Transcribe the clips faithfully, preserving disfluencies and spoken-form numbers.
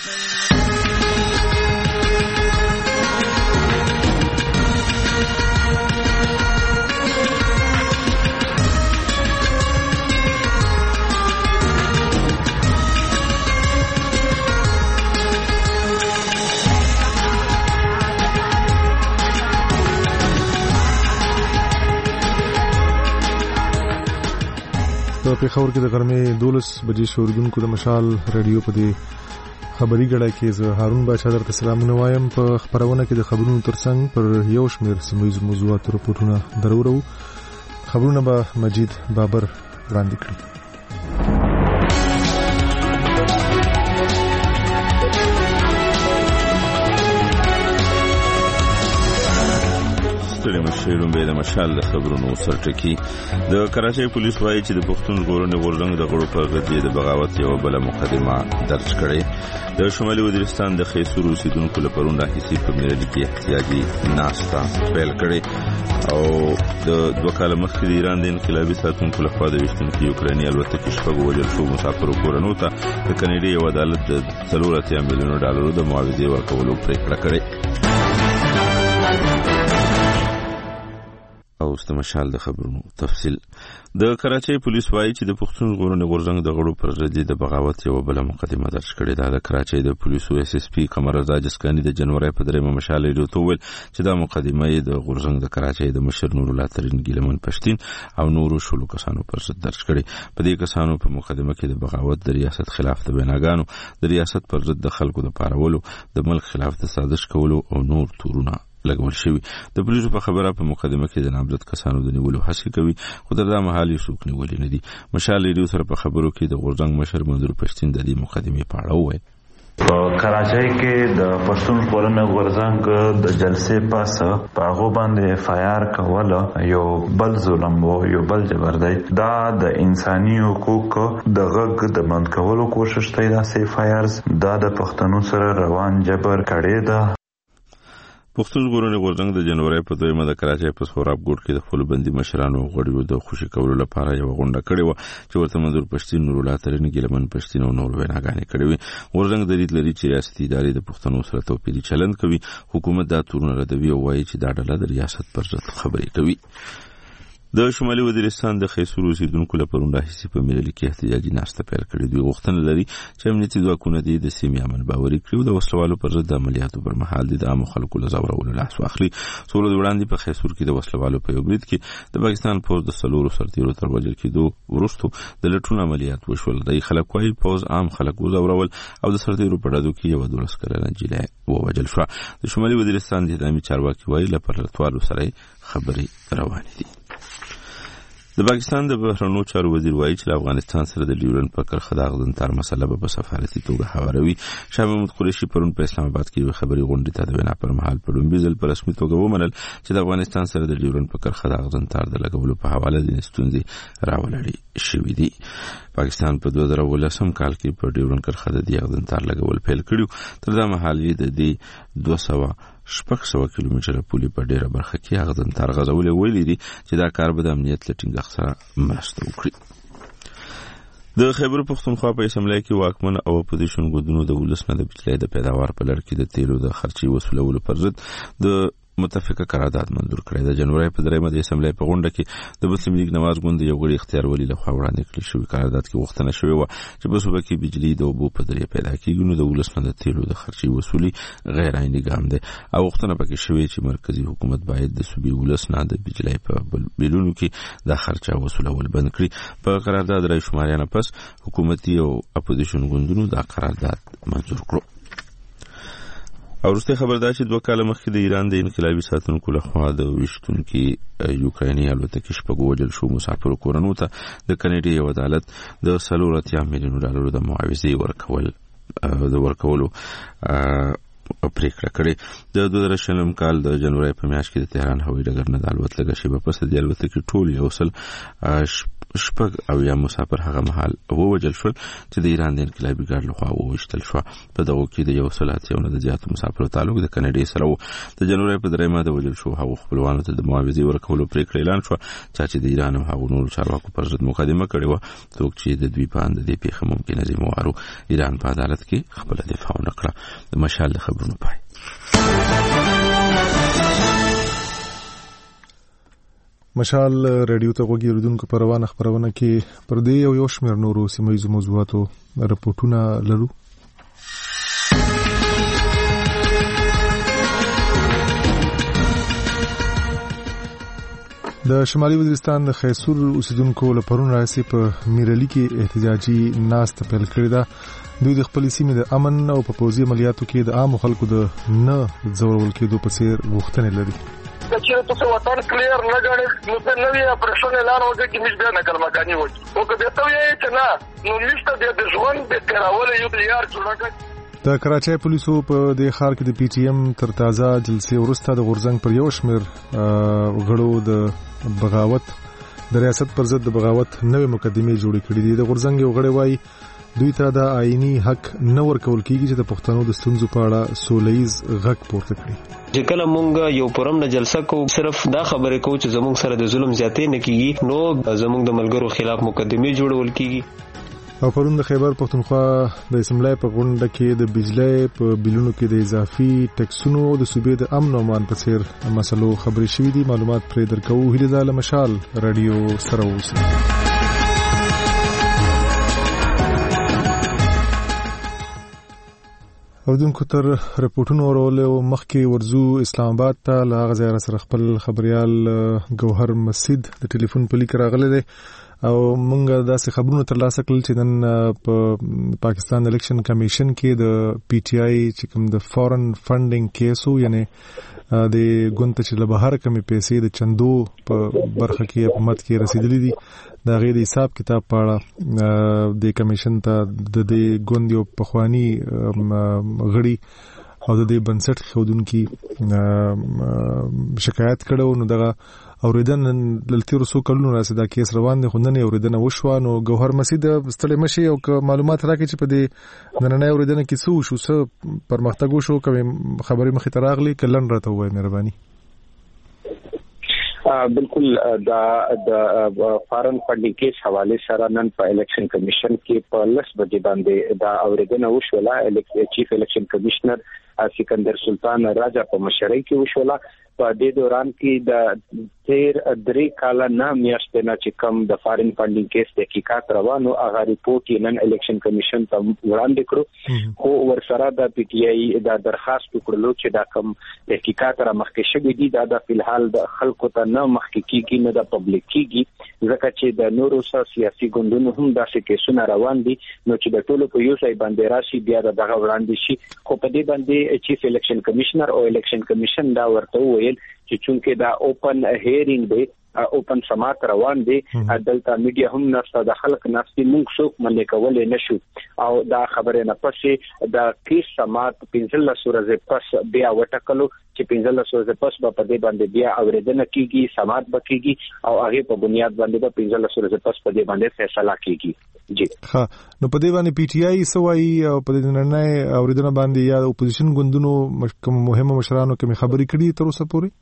په پیښور کې د غرمې دولس بجې شوریدونکو د مشال رادیو په دې خبري غړای کې زه هارون بادشاہ درته سلامونه وایم. په خبرونه کې د خبرونو ترڅنګ پر یو شمېر سیمه ییز موضوعات راپورټونه درورو. خبرونه به مجید بابر وړاندې کړي. مشیرون به د مشال د خبرونو سرټکی. د کراچۍ پولیس وايي چې د پښتون ژغورنې غورځنګ د غړو په غږ د بغاوت یو بل مقدمه درج کړې. د شمالي وزیرستان د خیسور اوسیدونکو لپاره راهیسي په ملي کې احتیاجي ناستا پیل کړې او د دوه کال مخکې د ایران د انقلابي ساتونکو لخوا د وشتونکو یوکراني الوتکې شپږ وژل شو مسافرو کورنو ته د کاناډا یو عدالت د څلور اتیا میلیون ډالرو د معاوضې ورکولو پریکړه کړې. او د مشال د خبرونو تفصیل. د کراچۍ پولیس وايي چې د پښتون ژغورنې غورځنګ د غړو پر ضد د بغاوت یو بل مقدمه درج کړې ده. د کراچۍ د پولیسو اس اس پی قمر رضا جسکاني د جنوري په درېمه مشال لري ته ویل چې دا مقدمه د غورځنګ د کراچۍ د مشر نور الله ترين ګیلمن پښتين او نورو شلو کسانو پر ضد درج کړې. په دې کسانو په مقدمه کې د بغاوت د ریاست خلاف د بناګانو د ریاست پر ضد د خلکو د پارولو د ملک خلاف د سازش کولو او نور تورونه لګول شوی. د پولیسو په خبره په مقدمه کې د نامزد کسانو د نیولو هڅه کوي خو تر دا مهال یې څوک نیولي نه دي. مشال ریډیو سره په خبرو کې د غورځنګ مشر منظور پښتين د دې مقدمې په اړه وویل. په کراچۍ کې د پښتون ژغورنې غورځنګ د جلسې پاسه په هغه باندې اف آی آر کوله یو بل ظلم وو، یو بل جبر دی. دا د انساني حقوقو د غږ د بند کولو کوشش دی. دا اف آی آر دا د پښتنو سره روان جبر کړی ده. پښتون ژغورنې غورځنګ د جنوري په دویمه د کراچۍ په سوراب ګوټ کې د خپل بندي مشرانو غړیو د خوشي کولو لپاره یو غونډه کړې و چې ورته منظور پښتين نور الله ترين ګیلمن پښتين او نور ویناګانې کړې وي. غورځنګ د دې لري چې ریاستي ادارې د پښتنو سره توپیري چلند کوي. حکومت دا تورونه ردوي او وایي چې دا ډله د ریاست پر ضد خبرې کوي. د شمالي وزیرستان د خیسور اوسیدونکو لپاره راهیسي په ملي کې احتجاجي ناسته پیل کړې. دوی غوښتنه لري چې امنیتي ځواکونه د سیمې امن باوري کړي او د وسلوالو پر ضد عملیاتو پر مهال د عامو خلکو له زورولو لاس واخلي. څو ورځې وړاندې په خیسور کې د وسلوالو په یو برید کې د پاکستان پوځ د څلورو سرتیرو تر وژل کېدو وروسته د لټون عملیات وشول. د خلک وايي پوځ عام خلک وزورول او د سرتیرو په ډادو کې یو دولس کلنه نجلۍ ووژل شوه. د شمالي وزیرستان د اسلامي چارواکي وايي لپاره لټوالو سره خبرې روانې دي. د پاکستان د بهرنیو چارو وزیر وایي چې افغانستان سره د ډیورن په کرښه د غضنتر مسله په سفارتي توګه هواروي. شاه محمود قریشي پرون په اسلام آباد کې یو خبري غونډه ته د وینا پر مهال په لومبي ځل په رسمي توګه ومنل چې د افغانستان سره د ډیورن په کرښه د غضنتر د لګولو په حواله د ستونزې راولړي شوې دي. پاکستان په دوه زره ولسم کال کې په ډیورن کرښه د غضنتر لګول پیل کړو. تر دا مهال یې د دې دوه سوه شپږ سوه کیلومتره پولې په ډیره برخه کې غضنتر غځولې ویلي دي چې دا کار به د امنیت له ټینګښت سره مرسته وکړي. د خیبر پښتونخوا په اسمبلی کې واکمن او اپوزیشن ګوندونو د ولس نه د بجلی د پیداوار په لړ کې د تیلو د خرچي وسولولو پر ضد د متفقه قرارداد منظور کړی. د جنوري په درېمه د اسمبلی په غونډه کې د مسلم لیگ نواز ګوند یو غړي اختیار ولی له خوا وړاندې کړی شوی قرارداد کې غوښتنه شوې و چې په صوبه کې بجلی د اوبو په ذریعه پیدا کیږي نو د ولس نه د تیلو د خرچي وصولي غیر عیني ګام دی او غوښتنه پکې شوې چې مرکزی حکومت باید د صوبې ولس نه د بجلی په بیلونو کې د خرچه وصولول بند کړي. په قرارداد رای شمارانه پس حکومتي او اپوزیشن ګوندونو دا قرارداد منظور کړو. او وروسته خبر دا چې دوه کاله مخکې د ایران د انقلابي ساتونکو لخوا د وشتونکو یوکراني الوتکې شپږ وژل شو مسافرو کورنو ته د کاناډا یو عدالت د څلور اتیا میلیون ډالرو د معاوضې ورکول د ورکولو پریکړه کړې. د دوه زره شلم کال د جنوري په میاشت کې د تهران هوایي ډګر نه د الوتکې شیبه پس د الوتکې ټول یو سل شپږ او یا مسافر هغه مهال ووژل شول چې د ایران د انقلابي ګارد لخوا وویشتل شو. په دغه کې د یو سل اتیا نه د زیاتو مسافرو تعلق د کاناډا سره و. د جنوري په درېمه د وژل شو هغو خپلوانو ته د معاوضې ورکولو پریکړه اعلان شو چې د ایران او هغو نورو چارواکو پر ضد مقدمه کړې وه څوک چې د دوی په اند د دې پیښې ممکنه ذمہوارو ایران په عدالت کې خپل دفاع نه مشال خبرونه پای. مشال رادیو ته وګورئ ردوونکو پروانه خبرونه کې پر دې یو یو شمېر نورو سیمایي موضوعاتو رپورټونه لرو. د شمالي وزیرستان د خیسور اوسیدونکو له پرون راځي په میرالي کې احتجاجي ناست پیل کړی دا. دوی د خپل سیمې د امن او په پوځي عملیاتو کې د عام خلکو د نه ځورول کېدو په څیر غوښتنې لري. چې تاسو وطن کلیر نه غواړئ نو د نوې اپریشن اعلان وکړي چې موږ بیا نقل مکاني وکړو او که به ته یې چې نه نو موږ د ژوند د تیرول یو تیار جوړ کړ. د کراچۍ پولیسو په دې ښار کې د پی ټی ایم تر تازه جلسې وروسته د غورځنګ پر یو شمېر غړو د بغاوت د ریاست پر ضد د بغاوت نوې مقدمې جوړې کړې دي. د غورځنګ یو غړی وایي دوی ته د آئینی حق نه ورکول کیږي چې د پښتنو د ستونزو په اړه سولهییز غږ پورته کړي. چې کله مونږ یو پرم نه جلسه کو صرف دا خبره کو چې زموږ سره د ظلم زیاتې نه کیږي نو زموږ د ملګرو خلاف مقدمه جوړول کیږي. او پرون د خیبر پښتونخوا د اسمبلی په غونډه کې د بجلی په بیلونو کې د اضافي ټیکسونو د صوبې د امن او امان په څیر مسلو خبرې شوې دي. معلومات پرې درکوو. هیله ده له مشال رادیو سره اوسئ. اودونکو تر رپورټونو ورولو مخکې ورزو اسلام آباد ته له هغه ځای سره خپل خبريال ګوهر مسجد د ټلیفون په لیک راغلی دی او مونږ داسې خبرونه ترلاسه کړل چې نن په پاکستان الیکشن کمیشن کې د پی ټی آی چې کوم د فورن فندینګ کیسو یعنی د ګوند چې له بهر کمې پیسې د چندو په برخه کې په مت کې رسیدلې دي دا غیر حساب کتاب پاړه د کمیشن ته د دې ګوند یو پخوانی غړي او د دې بنسټ خودونکو شکایت کړو نو دغه اوریدن لتیرو سو کلونو راځي دا کیس روان دي خو نن اوریدنه وشو نو ګوهر مسجد ستړي مشي او معلومات راکړي چې په دې نن نه اوریدنه کې څه شو څه پرمختګ وشو کوم خبري مخې ته راغلي کلن راته وای مهرباني. بالکل دا د فارن فندینګ کیس حواله سره نن په الیکشن کمیشن کې په لس بجې باندې دا اوریدنه وشوله. چیف الیکشن کمشنر سکندر سلطان راجا په مشرۍ کې وشوله. په دې دوران کې د تیر درې کاله نه میاشتې نه چې کوم د فارن فندینګ کیس تحقیقات روانو هغه ریپورت یې نن الیکشن کمیشن ته وړاندې کړو خو ورسره د پی ټی آی دا درخواست وکړلو چې دا کوم تحقیقات را مخکې شوي دي دا د فلحال د خلکو ته نه مخکې کیږي نه د پبلک کیږي ځکه چې د نورو سیاسي ګوندونو هم داسې کیسونه روان دي نو چې د ټولو په یو ځای باندې راشي بیا دغه وړاندې شي. خو په دې باندې چیف الیکشن کمشنر او الیکشن کمیشن دا ورته ویل چې چونکه دا اوپن هیرینګ دی اوپن سماعت روان دي دلته میډیا هم نشته د خلک نفسي موږ څوک منې کولای نشو او دا خبره نه پسې دا کیس سماعت پنځله سورځه پس بیا وټکلو چې پنځله سورځه پس په دې باندې بیا اوریدنه کیږي سماعت بکیږي او هغه په بنیاد باندې په پنځله سورځه پس په دې باندې فیصله کیږي. جی ها نو په دې باندې پی ټی آی سوای او په دې نړۍ اوریدنه باندې یا اپوزیشن ګوندونو مهمه مشرانو کې خبرې کړي تر اوسه پورې.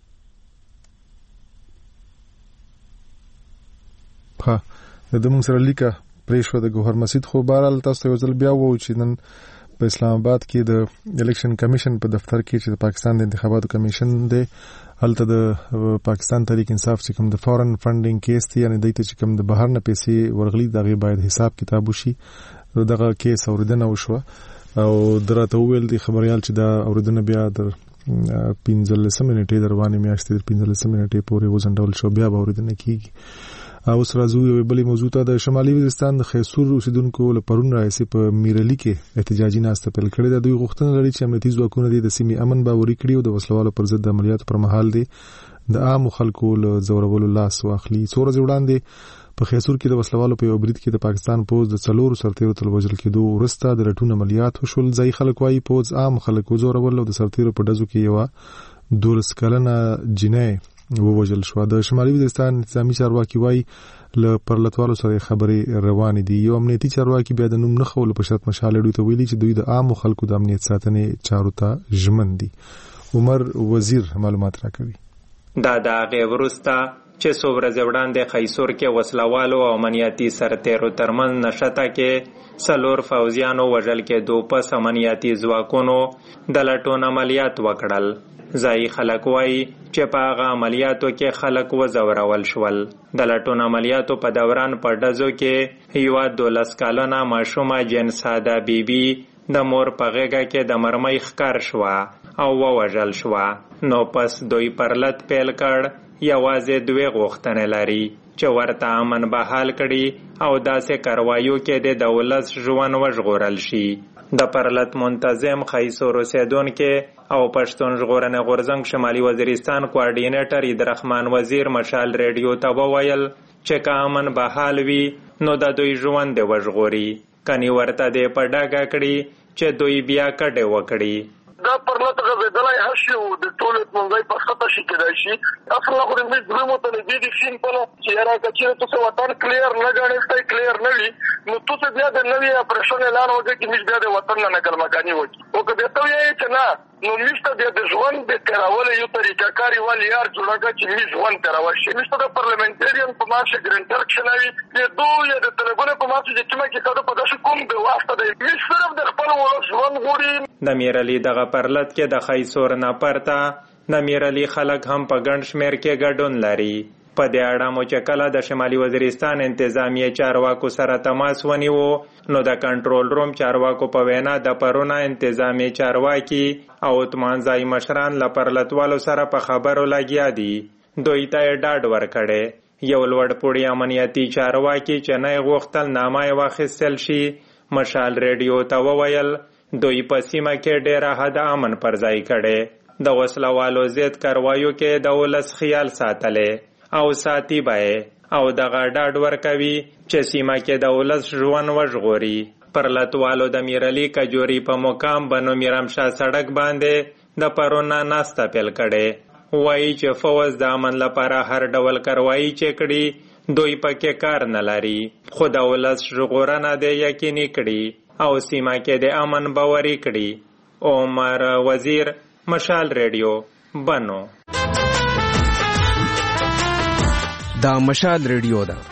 ها د موږ سره لیکه پریښو د ګوهر مسجد خو بهرحال تاسو یو ځل بیا وو چې نن په اسلام آباد کې د الیکشن کمیشن په دفتر کې چې د پاکستان د انتخاباتو کمیشن دی هلته د پاکستان تحریک انصاف چې کوم د فورن فندینګ کیس دی یعنی دایته چې کوم د بهر نه پیسې ورغلي دغه باید حساب کتاب وشي دغه کیس اوریدنه وشو او درته ویل دي خبريال چې دا اوریدنه بیا در پنځلس منټې دروانې میاشتې پنځلس منټې پورې وزندول شو بیا به اوریدنه کیږي. او سره زو یو بلې موضوع ته د شمالي وزیرستان د خیسور اوسیدونکو له پرون راځي په میرالي کې احتجاجي ناسته پیل کړې ده. دوی غوښتنه لري چې امنیتي ځواکونه د سیمې امن باوري کړي او د وسلوالو پر ضد عملیاتو پر مهال دي د عام خلکو له زورولو لاس واخلي. څو ورځې وړاندې په خیسور کې د وسلوالو په یو برید کې د پاکستان پوز د څلورو سرتیرو تل وژل کېدو وروسته د رټون عملیات وشول. ځای خلک وايي پوز عام خلکو زورول او د سرتیرو په ډزو کې یو دولس کلنه جنۍ ووژل شو. د شمالي وزیرستان انتظامی چارواکي وايي له پرلتوالو سره خبرې روانې دي. یو امنیتي چارواکي بیا د نوم نه خول په شرط مشال دوی ته ویلي چې دوی د عام خلکو د امنیت ساتنې چارو ته ژمن دي. عمر وزیر معلومات راکوي. دا د غیر ورسته چې څو ورځې وړاندې خیسور کې وسلوالو او امنیتي سرتیرو ترمنځ نښته کې څلور فوجیانو وژل کېدو پس امنیتي ځواکونو د لټون عملیات وکړل. ځایي خلک وایي چې په هغه عملیاتو کې خلک وځورول شول. د لټون عملیاتو په دوران په ډزو کې یوه دولس کلنه ماشومه جنساده بیبي د مور په غېږه کې د مرمۍ ښکار شوه او ووژل شوه. نو پس دوی پرلت پیل کړ. یوازې دوی غوښتنې لري چې ورته امن بحال کړي او داسې کاروایو کې د ولس ژوند وژغورل شي. د پرلت منتظم خیسور اوسیدونکي او پښتون ژغورنې غورځنګ شمالي وزیرستان کوارډینیټر عیدرحمان وزیر مشال ریډیو ته وویل چې که امن بحال وي نو د دوی ژوند دې وژغوري، کني ورته دې په ډاګه کړي چې دوی بیا کډې وکړي. دا پرلت غزیدلی هر شي و د ټولې منځی په خطه شي کېدای شي. اصلا خو د زموږ زړه متنبي دي شین پله چې یاره که چېرې تاسو وطن کلیر نه ګڼې ستی کلیر نه وي نو تاسو بیا د نوي اپریشن اعلان وکړئ چې موږ بیا د وطن نه نقل مکاني وکړي. خو که بیا ته وایې چې نه نو موږ ته بیا د ژوند د تېرولو یو طریقه کار یوه لیار جوړه کړه چې موږ ژوند تېرول شي. موږ ته د پارلمنټرین په مارچ ګرنټر کښېنوي د دو یا د طالبانو په مارچ چې کومه کیسه ده په داسې کوم د واسطه دی موږ صرف د خپل ولس ژوند غواړي. د میرعلي دغه پرلت کې د خیسور نه پرته د میرعلي خلک هم په ګڼ شمېر کې ګډون لري. په دې اړه مو چې کله د شمالي وزیرستان انتظامیې چارواکو سره تماس ونیو نو د کنټرول روم چارواکو په وینا د پرونه انتظامیې چارواکي او اتمانځای مشران له پرلتوالو سره په خبرو لګیا دي. دوی ته یې ډاډ ورکړی. یو لوړپوړي امنیتي چارواکي چې نه یې غوښتل نامه یې واخیستل شي مشال ریډیو ته وویل دوی په سیمه کې ډېره حد امن پر ځای کړی. د وسلوالو ضد کاروایو کې د ولس خیال ساتلی او ساتي به او دغه ډاډ ورکوي چې سیمه کې د ولس ژوند وژغوري. پرلتوالو د میرعلي کجوري په مقام بنو میرمشاه سړک باندې د پرونه ناسته پیل کړې. وایي چې فوز د امن لپاره هر ډول کاروایي چې کړي دوی پکې کار نه لري، خو د ولس ژغورنه دې یقیني کړي او سیمه کې د امن باوري کړي. عمر وزیر، مشال ریډیو، بنو. دا مشال ریډیو ده.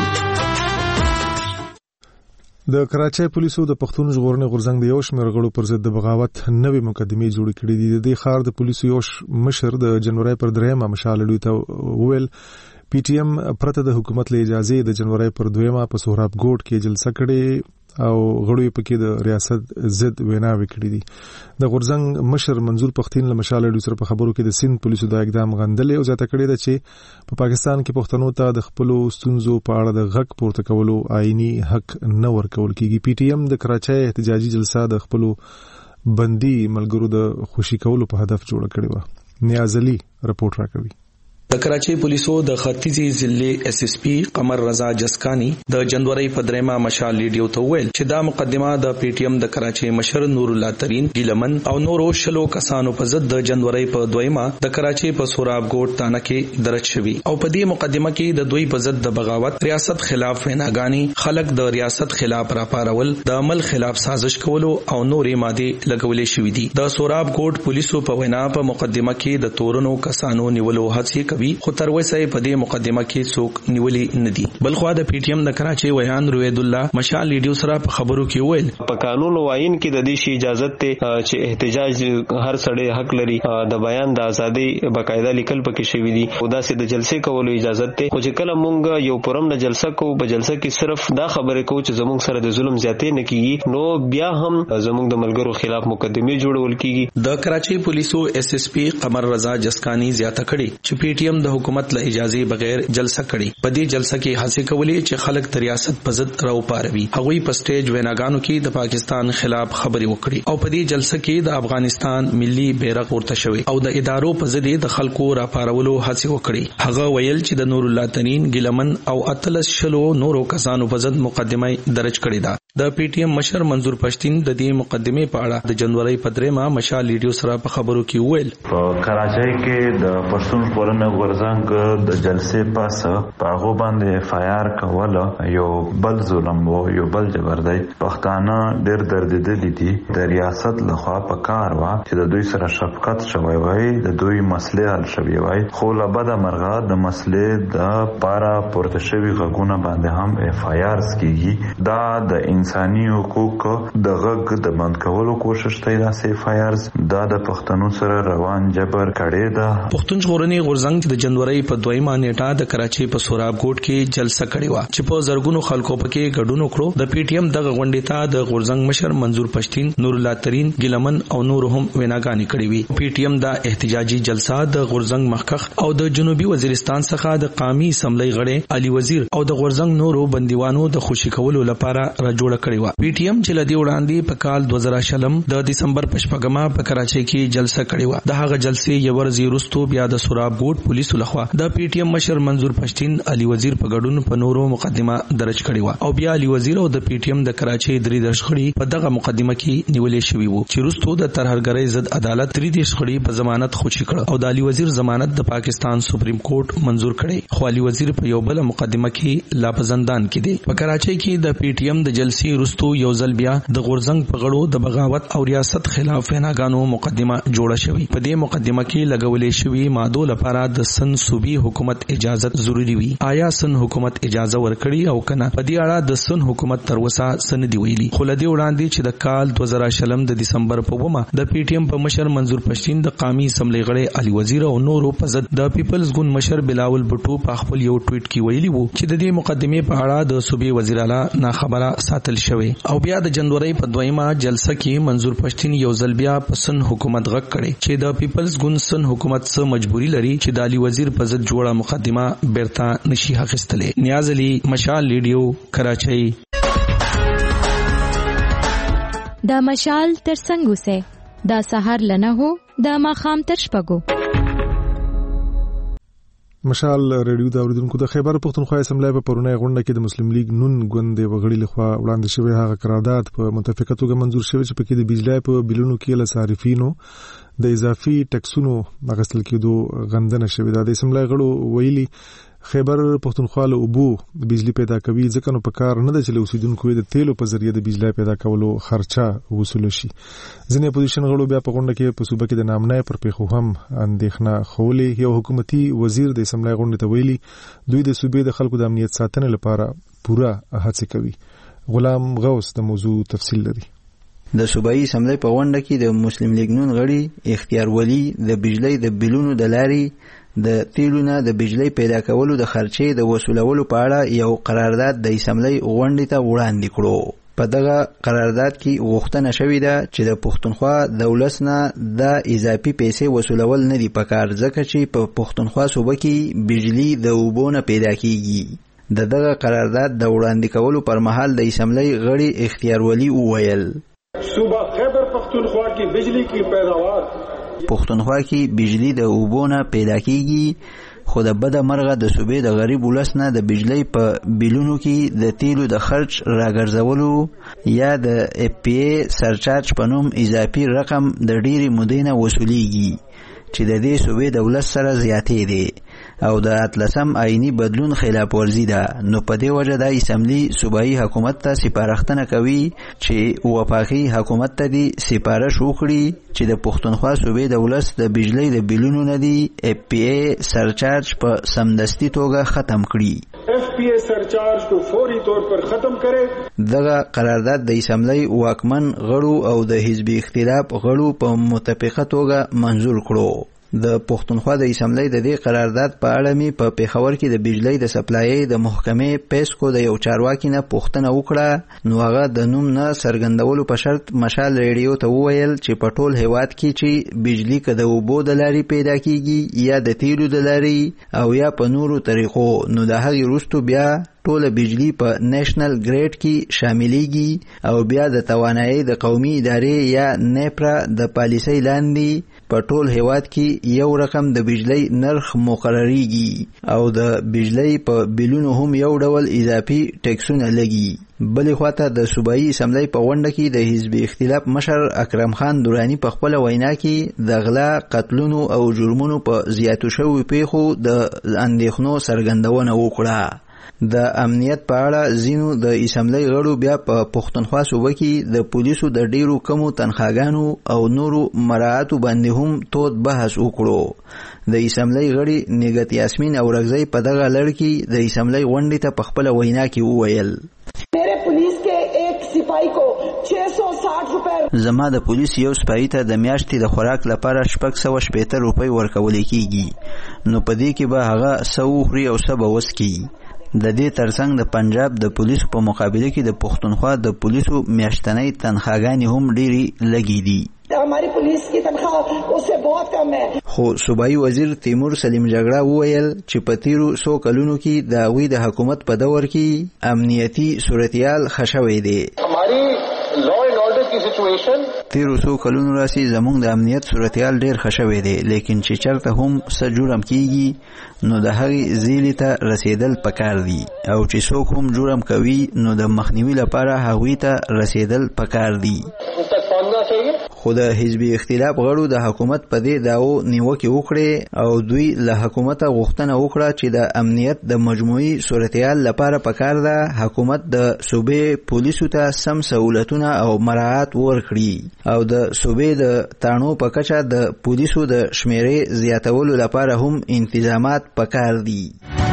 د کراچۍ پولیسو د پښتون ژغورنې غورځنګ د یو شمېر غړو پر ضد د بغاوت نوې مقدمې جوړې کړې دي. د دې ښار د پولیسو یو مشر د جنوري پر درېیمه مشال ریډیو ته وویل پی ټي ایم پرته د حکومت له اجازې د جنوري پر دویمه په سهراب ګوټ کې جلسه کړې او غړو یې پکې د ریاست ضد ویناوې کړې دي. د غورځنګ مشر منظور پښتين له مشال ریډیو سره په خبرو کې د سند پولیسو د اقدام غندلې او زیاته کړې ده چې په پاکستان کې پښتنو ته د خپل ستونزو په اړه د غږ پورته کولو آئینی حق نه ورکول کیږي. پی ټي ایم د کراچۍ احتجاجي جلسه د خپل بندي ملګرو د خوشي کولو په هدف جوړه کړې و. نیاز علي رپورټ راکوي. د کراچۍ پولیسو د ختیځي ضلع ایس ایس پی قمر رضا جسکانی د جنوري په درېیمه مشال ریډیو ته ویل چې دا مقدمه د پی ټي ایم د کراچۍ مشر نور الله ترين ګیلمن او نورو شلو کسانو په ضد د جنوري په دویمه د کراچۍ په سوراب ګوټ تانه کې درج شوی او په دې مقدمه کې د دوی په ضد د بغاوت، ریاست خلاف ویناګانی، خلک د ریاست خلاف راپارول، د عمل خلاف سازش کولو او نورې ماده لګولې شوې دي. د سوراب ګوټ پولیسو په وینا په مقدمه کې د تورنو کسانو نیولو هڅې خو تر اوسه په دې مقدمه کې څوک نیولې نه دي. بلخو د پی ټي ایم د کراچۍ ویان روید الله مشال ریډیو سره په خبرو کې ویل په قانون او آئین کې د دې شی اجازه ته چې احتجاج هر سړی حق لري، د بیان د ازادي باقاعده لیکل پکې شوی دي او داسې د جلسې کولو اجازه ته. خو چې کله مونږ یو پرم نه جلسه کوو په جلسه کې صرف دا خبره کوو چې زموږ سره د ظلم زیاتې نه کیږي نو بیا هم زموږ د ملګرو خلاف مقدمه جوړول کیږي. د کراچۍ پولیسو ایس ایس پی قمر رضا جسکانی زیاته کړي چې پی ټي ایم د حکومت له اجازه بغیر جلسه کړي. په دې جلسه کې هڅه کولې چې خلک د ریاست په ضد راو پاروي. هغوی په سټیج ویناګانو کې د پاکستان خلاف خبرې وکړي او په دې جلسه کې د افغانستان ملي بیرغ ورته شوی او د ادارو په ضد د خلکو راپارولو هڅه وکړي. هغه ویل چې د نور الله ترين ګیلمن او اتلس شلو نورو کسانو په ضد مقدمه درج کړې ده د پی ټی ایم مشر منظور پښتين د دې مقدمه په اړه د جنوري په درېمه مشال ریډیو سره په خبرو کې وویل په کراچۍ کې د پښتون ژغورنې غورځنګ د جلسې پاسه په هغه باندې اف آی آر کوله یو بل ظلم وو یو بل جبر دی پښتانه ډېر دردېدلي دي د ریاست لخوا په کار وا چې د دوی سره شفقت شوی وای د دوی مسلې حل شوی وای خو له بده مرغه د مسلې د پارا پورته شوی غږونه باندې هم اف آی آر کیږي دا د انساني حقوق د غږ د بند کولو کوشش دی دا اف آی آر دا د پښتنو سره روان جبر کړي دا پښتون ژغورنې غورځنګ د جنوري په دویمه نیټه د کراچۍ په سوراب کوټ کې جلسه کړې و چې په زرګونو خلکو پکې ګډون وکړو د پی ټی ایم د غونډې ته د غورځنګ مشر منظور پښتين نور الله ترين ګلمن او نور هم ویناګانی کړې وي پی ټی ایم د احتجاجي جلسه د غورځنګ مخکخ او د جنوبي وزیرستان څخه د قومي اسمبلی غړي علي وزیر او د غورځنګ نورو بندیوانو د خوشی کولو لپاره را جوړ کړی و پی ټی ایم چې لدی وړاندې په کال دوه زره شلم د دسمبر په شپږمه په کراچۍ کې جلسه کړې و د هغه جلسې یو ورځ وروسته بیا د سوراب ګوټ پولیسو لخوا د پی ټی ایم مشر منظور پښتين علي وزیر په ګډون په نورو مقدمه درج کړې و او بیا علي وزیر او د پی ټی ایم د کراچۍ درې درش خړي په دغه مقدمه کې نیولې شوی وو چې وروسته د ترهګرۍ ضد عدالت درې دیش خړي په ضمانت خوشی کړ او د علي وزیر ضمانت د پاکستان سپریم کورټ منزور کړي خو علي وزیر په یو بل مقدمه کې لا په زندان کې دی په کراچۍ کې د پی ټی ایم د جلسې وروسته یو ځل بیا د غورځنګ په غړو د بغاوت او ریاست خلاف ویناګانو مقدمه جوړه شوې په دې مقدمه کې لګولې شوې ماده لپاره د سن صوبي حکومت اجازه ضروری وي آیا سن حکومت اجازه ورکړي او کنه په دې اړه د سن حکومت تر اوسه سن دی ویلي خو لدی وړاندې چې د کال دوه زره شلم د دسمبر په ومه د پی ټی ایم په مشر منظور پښتين د قومي اسمبلی غړي علي وزیر او نورو په ضد د پیپلز ګوند مشر بلاول بټو په خپل یو ټویټ کې ویلي وو چې د دې مقدمه په اړه د صوبې وزیر اعلی نا خبره ساتل شوی او بیا د جنوري په دویمه جلسه کې منظور پښتين یو ځل بیا په سن حکومت غږ کړي چې د پیپلز ګوند سن حکومت سره مجبوری لري چې د علي وزیر په ضد جوړه مقدمه بیرته نشي اخیستلې نیاز علي مشال ریډیو کراچۍ دا مشال تر څنګه سه دا سحر لنه هو دا ماخام تر شپګو مشال ریډیو دا اوریدونکو د خیبر پښتونخوا اسمبلی په پرونی غونډه کې د مسلم لیگ نون ګوند وغړي لخوا وړاندې شوی هغه قرارداد په متفقه توګه منزور شوی چې پکې د بجلی په بلونو کې له صارفینو د اضافي ټکسونو اخیستل کېدو غندنه شوې ده د اسمبلی غړو ویلي خیبر پښتونخوا له اوبو د بجلی پیدا کوي ځکه نو په کار نه ده چې له اوسیدونکو د تیلو په ذریعہ د بجلی پیدا کولو خرچه وصول شي ځینې اپوزیشن غړو بیا په غونډه کې په صوبه کې د نامنای پر پیښو هم اندېښنه خولې یو حکومتي وزیر د اسمبلی غونډې ته ویلي دوی د صوبې د خلکو د امنیت ساتنې لپاره پوره هڅه کوي غلام غوث د موضوع تفصیل لري د صوبایي اسمبلی په غونډه کې د مسلم لیگ نون غړي اختیار ولی د بجلی د بلونو د لاري د تیلونه د بجلی پیدا کولو د خرچې د وصولولو په اړه یو قرارداد د اسمبلی غونډې ته وړاندې کړو په دغه قرارداد کې غوښتنه شوې ده چې د پښتونخوا د ولس نه د اضافي پیسې وصولول نه دي پکار ځکه چې په پښتونخوا صوبه کې بجلی د اوبو نه پیدا کیږي د دغه قرارداد د وړاندې کولو پر مهال د اسمبلی غړي اختیار ولی وویل صوبہ خیبر پختونخوا کی بجلی کی پیداوار پختونخوا کې بجلی د اوبو نه پیدا کیږي خو د بده مرغه د صوبې د غریب ولس نه د بجلی په بیلونو کې د تیلو د خرچ راګرځولو یا د اف پی ای سرچارج په نوم اضافي رقم د ډېرې مودې نه وصولیږي چې د دې صوبې د ولس سره زیاتې دي او د اتلسم آئینی بدلون خلاف ورزي ده نو په دې وجه د اسمبلی صوبایي حکومت ته سپارښتنه کوي چې وفاقي حکومت ته دی سپارښت وکړي چې د پښتونخوا صوبې د ولس د بجلی د بیلونو نه دی اف پی ای سرچارج په سمدستي توګه ختم کړي اف پی ای سرچارج کو فوری طور پر ختم کړي دغه قرارداد د اسمبلی واکمن غړو او د حزب اختلاف غړو په متفقه توګه منزور کړو د پښتونخوا د اسمبلی د دې قرارداد په اړه می په پیښور کې د بجلی د سپلای د محکمې پیسکو د یو چارواکي نه پوښتنه وکړه نو هغه د نوم نه څرګندولو په شرط مشال ریډیو ته وویل چې په ټول هیواد کې چې بجلی که د اوبو د لارې پیدا کیږي یا د تیلو د لارې او یا په نورو طریقو نو د هغې وروسته بیا ټوله بجلی په نیشنل ګریډ کې شاملېږي او بیا د توانایي د قومي ادارې یا نیپرا د پالیسۍ لاندې په ټول هیواد کې یو رقم د بجلی نرخ مقرریږي او د بجلی په بیلونو هم یو ډول اضافي ټیکسونه لګي. بلې خواته د صوبایي اسمبلی په غونډه کې د حزب اختلاف مشر اکرم خان دورانی په خپل وینا کې د غلا، قتلونو او جرمونو په زیاتو شویو پیښو د اندېښنو څرګندونه وکړه. د امنیت په اړه ځینو د اسمبلی غړو بیا په پښتونخوا صوبه کې د پولیسو د ډیرو کمو تنخواګانو او نورو مراعاتو باندې هم تود بحث وکړو. د اسمبلی غړي نګت یاسمین او رغزی په دغه لړ کې د اسمبلی غونډې ته په خپل وینا کې وویل: मेरे पुलिस के एक सिपाही को छह सौ साठ रुपए زما د پولیس یو سپای ته د میاشتې د خوراک لپاره شپږ سوه شپېته روپۍ ورکول کیږي، نو په دې کې به هغه څه وخوري او څه به وڅکي. د دې ترڅنګ د پنجاب د پولیسو په مقابله کې د پښتونخوا د پولیسو میاشتنۍ تنخواګانې هم ډېرې لږې دي. हमारी पुलिस की तनख्वाह उससे बहुत कम है. خو صوبایي وزیر تیمور سلیم جګړه وویل چې په تیرو څو کلونو کې د هغوی د حکومت په دور کې امنیتي صورتحال ښه شوی دی. हमारी लॉ एंड ऑर्डर की सिचुएशन تیرو څو کلونو راسي زموږ د امنیت صورتحال ډېر ښه شوی دی، لیکن چې چېرته هم څه جرم کیږي نو د هغې زیلې ته رسېدل پکار دي، او چې څوک هم جرم کوي نو د مخنیوي لپاره هغوی ته رسېدل پکار دي. خو د حزب اختلاف غړو د حکومت په دې داو نیوکې وکړې او دوی له حکومته غوښتنه وکړه چې د امنیت د مجموعي صورتحال لپاره پکار ده حکومت د صوبې پولیسو ته سم سہولتونه او مراعات ورکړي او د صوبې د تاڼو په کچه د پولیسو د شمیرې زیاتولو لپاره هم انتظامات پکار دي.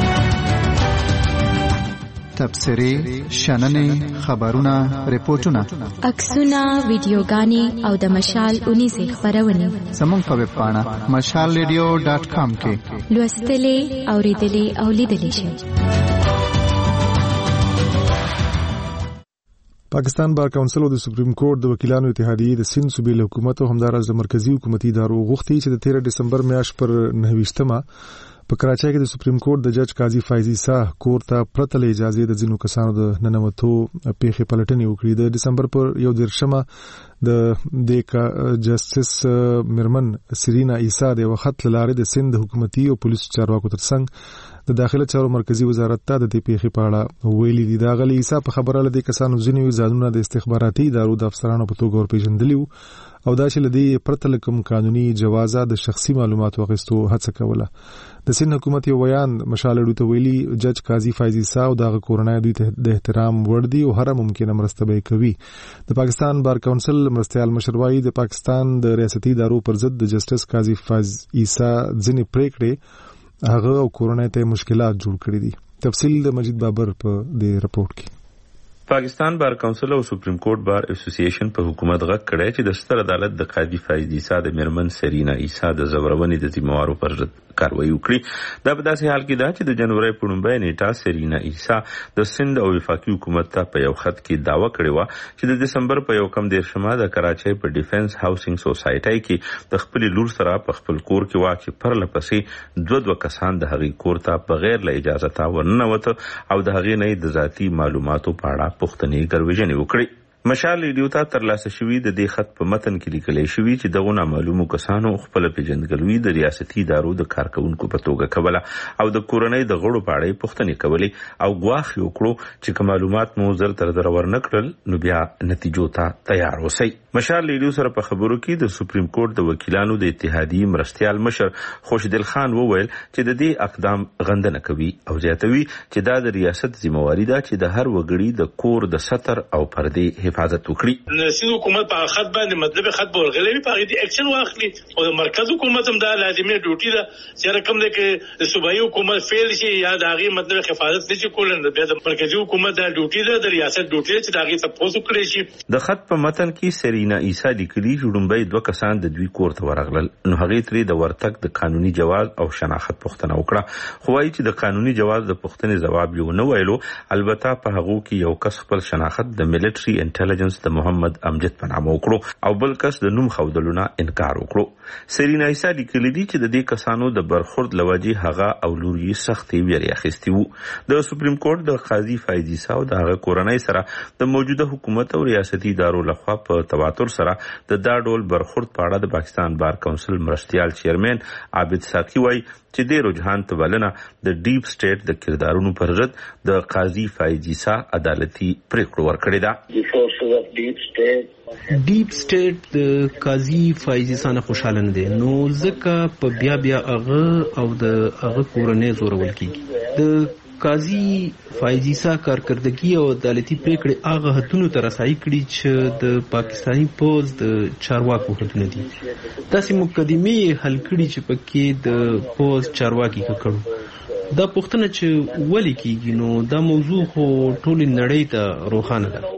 تبصرې، شننې، خبرونه، ریپورتونه، عکسونه، ویډیوګانې او د مشال اونیزې خپرونې زموږ په ویب پاڼه مشال ریډیو ډاټ کام کې لوستلې، اورېدلې او لیدلې شئ. پاکستان بار کونسل او د سپریم کورټ د وکیلانو اتحادیې د سند صوبې له حکومت او همداراز د مرکزی حکومتي ادارو غوښتي چې د تیرہ دسمبر میاشت پر نهویشتمه په کراچۍ کې د سپریم کورټ د جج قاضي فایزي ساه کور ته پرته له اجازه د ځینو کسانو د ننوتو پیښې پلټنې وکړي. د دسمبر پر یو دېرشمه د د جسټس مرمن سرینا عیسی د وخت لاره د سند حکومتي او پولیسو چارواکو ترڅنګ د داخله چارو مرکزی وزارت ته د دې پیښې په اړه ویلي دي. دا غلي عیسی په خبره لدی کسانو ځینې ځانونه د استخباراتي ادارو د افسرانو په توګه ورپېژندلي او دا چې لدی پرته له کوم قانوني جوازه د شخصي معلوماتو اخیستو هڅه کوله. د سند حکومت یو بیان مشال ته ویلي جج قاضي فایزي ساه او دغه کورنۍ دوی ته د احترام وړ دي او هر ممکنه مرسته به کوي. د پاکستان بار کونسل مرستيال مشروعي د پاکستان د ریاستي ادارو پر ضد د جسټس قاضي فایزي ساه ځینې پریکړې هغه او کورنۍ ته مشکلات جوړ کړی دي. تفصیل د مجید بابر په دې رپورت کې. پاکستان بار کونسل او سپریم کورټ بار اسوسییشن په حکومت غږ کړی چې د ستر عدالت د قاضي فایزي ساه د مرمن سرینا عیسی د زورونې د ذمہوارو پر ضد کاروایی وکړي. دا په داسې حال کې ده چې د جنوري په لومړۍ نیټه سرینا عیسی د سند او وفاقي حکومت ته په یو خط کې دعوه کړې و چې د دسمبر په یو کم دېرشمه د کراچۍ په ډیفنس هاوسینګ سوسایټي کې د خپل لور سره په خپل کور کې وا چې پر لپسې دوه دوه کسان د هغې کور ته بغیر له اجازه تا ورننوت او د هغې نه د ذاتي معلوماتو په اړه پوښتنې ګرویژنې وکړي. مشال ریډیو ته ترلاسه شوی د دې خط په متن کې لیکل شوی چې دغه نامعلومو کسانو خپل پیژندګلوي د ریاستي ادارو د کارکونکو په توګه کوله او د کورنۍ د غړو په اړه پوښتنې کولې او ګواښ وکړو چې کوم معلومات مو زر تر در ورنکړل نو بیا نتیجو ته تیار اوسئ. مشال ریډیو سره په خبرو کې د سپریم کورټ د وکیلانو د اتحادیې مرستيال مشر خوشدل خان وویل چې د دې اقدام غندنه کوي او زیاتوي چې دا د ریاست ذمہواری ده چې د هر وګړي د کور د ستر او پردې حفاظت وکړي. نسید حکومت په خط باندې مطلب خط ورغلې په دې اکشن واخلي او د مرکز حکومت هم دا لازمي ډیوټي ده چې رقم ده کې صوبایي حکومت فیل شي یا داغي مطلب حفاظت نشي کولای د مرکزی حکومت دا ډیوټي ده د ریاست ډیوټي چې داغي تاسو کړی شي. د خط په متن کې سرینا عیسی لیکلي جوړمبای دوه کسان د دوی کور ته ورغلل نو هغه ترې د ورتک د قانوني جواز او شناخت پوښتنه وکړه خو وايي چې د قانوني جواز د پوښتنې جواب یو نه ویلو. البته په هغه کې یو کس خپل شناخت د ملټري انټيليجنس د محمد امجد په نامه وکړو او بل کس د نوم خودلونه انکار وکړو. سرینا عیسی لیکلي دي چې د دې کسانو د برخورد لوجه هغه او لوري سختي ویری اخیستي وو. د سپریم کورټ د قاضي فایزي ساه او د هغه کورنۍ سره د موجوده حکومت او ریاستي ادارو لخوا په توافق تواتر سره د دا ډول برخورد په اړه د پاکستان بار کونسل مرستیال چیرمن عابد ساقي وایي چې د رجحان تبلنه د ډیپ سټیټ د کردارونو پر ضد د قاضي فایز عیسی عدالتي پریکړه ورکړې ده. ډیپ سټیټ د قاضي فایز عیسی نه خوشاله نه دي، نو ځکه په بیا بیا هغه او د هغه کورنۍ زورول کیږي. د قاضي فایز عیسی کارکردګي او عدالتي پریکړې هغه حدونو ته رسایي کړي چې د پاکستاني پوز د چارواکو حدونه دي. داسې مقدمې حل کړي چې پکې د پوز چارواکي کړو. دا پوښتنه چې ولې کیږي، نو دا موضوع خو ټولې نړۍ ته روښانه ده.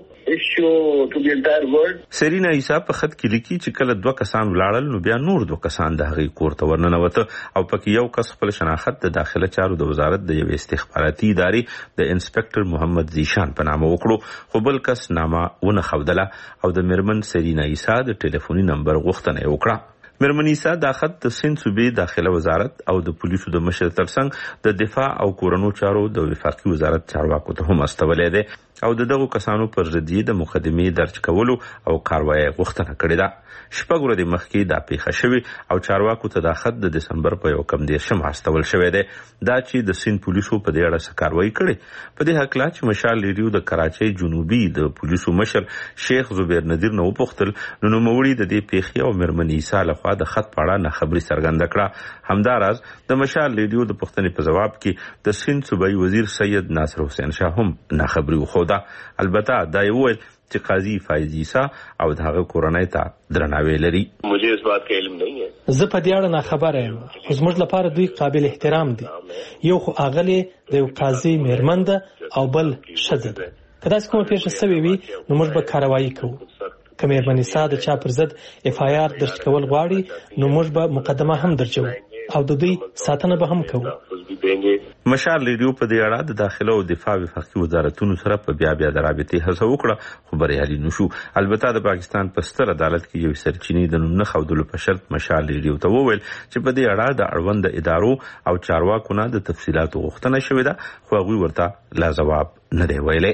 سرینا عیسی په خط کې لیکي چې کله دوه کسان ولاړل نو بیا نور دوه کسان د هغې کور ته ورننوته او پکې یو کس خپل شناخت د داخله چارو د وزارت د یوې استخباراتي ادارې د انسپکټر محمد زیشان په نامه وکړو، خو بل کس نامه ونه ښودله او د میرمن سرینا عیسی د ټلیفوني نمبر غوښتنه یې وکړه. میرمن عیسی دا خط د سند صوبې داخله وزارت او د پولیسو د مشر ترڅنګ د دفاع او کورنو چارو د وفاقي وزارت چارواکو ته هم استولی دی او د دغو کسانو پر ضد د مقدمې درج کولو او کاروایی غوښتنه کړې ده. شپږ ورځې مخکې دا پیښه شوې او چارواکو ته دا خط د دسمبر په یو کم دېرشم استول شوی دی. دا چې د سند پولیسو په دې اړه څه کاروایی کړې، په دې هکله چې مشال ریډیو د کراچۍ جنوبي د پولیسو مشر شیخ زبیر نذیر نه وپوښتل نو نوموړي د دې پیښې او میرمن عیسی لخوا د خط په اړه ناخبري څرګنده کړه. همداراز د مشال ریډیو د پوښتنې په ځواب کې د سند صوبایي وزیر سید ناصر حسین شاه هم ناخبري وښوده. البته دا یې وویل چې قاضي فایز عیسی او د هغه کورنۍ ته درناوی لري. مجھے اس بات کا علم نہیں ہے. زه په دې اړه ناخبره یم، خو زموږ لپاره دوی قابل احترام دي. یو خو اغلی د یو قاضي میرمن ده او بل ښځه ده. که داسې کومه پیښه سوې وي نو موږ به کاروایی کوو. که میرمن عیسی د چا پر ضد اف آی آر درج کول غواړي نو موږ به مقدمه هم درجو او د دوی ساتنه به هم کوو. مشال ریډیو په دې اړه د داخله او دفاع وفاقي وزارتونو سره په بیا بیا د رابطې هڅه وکړه، خو بریالي نشو. البته د پاکستان په ستر عدالت کې یو سرچینې د نوم نه ښودلو په شرط مشال ریډیو ته وویل چې په دې اړه د اړوند ادارو او چارواکو نه د تفصیلاتو غوښتنه شوې ده، خو هغوی ورته لا ځواب نه دی ویلی.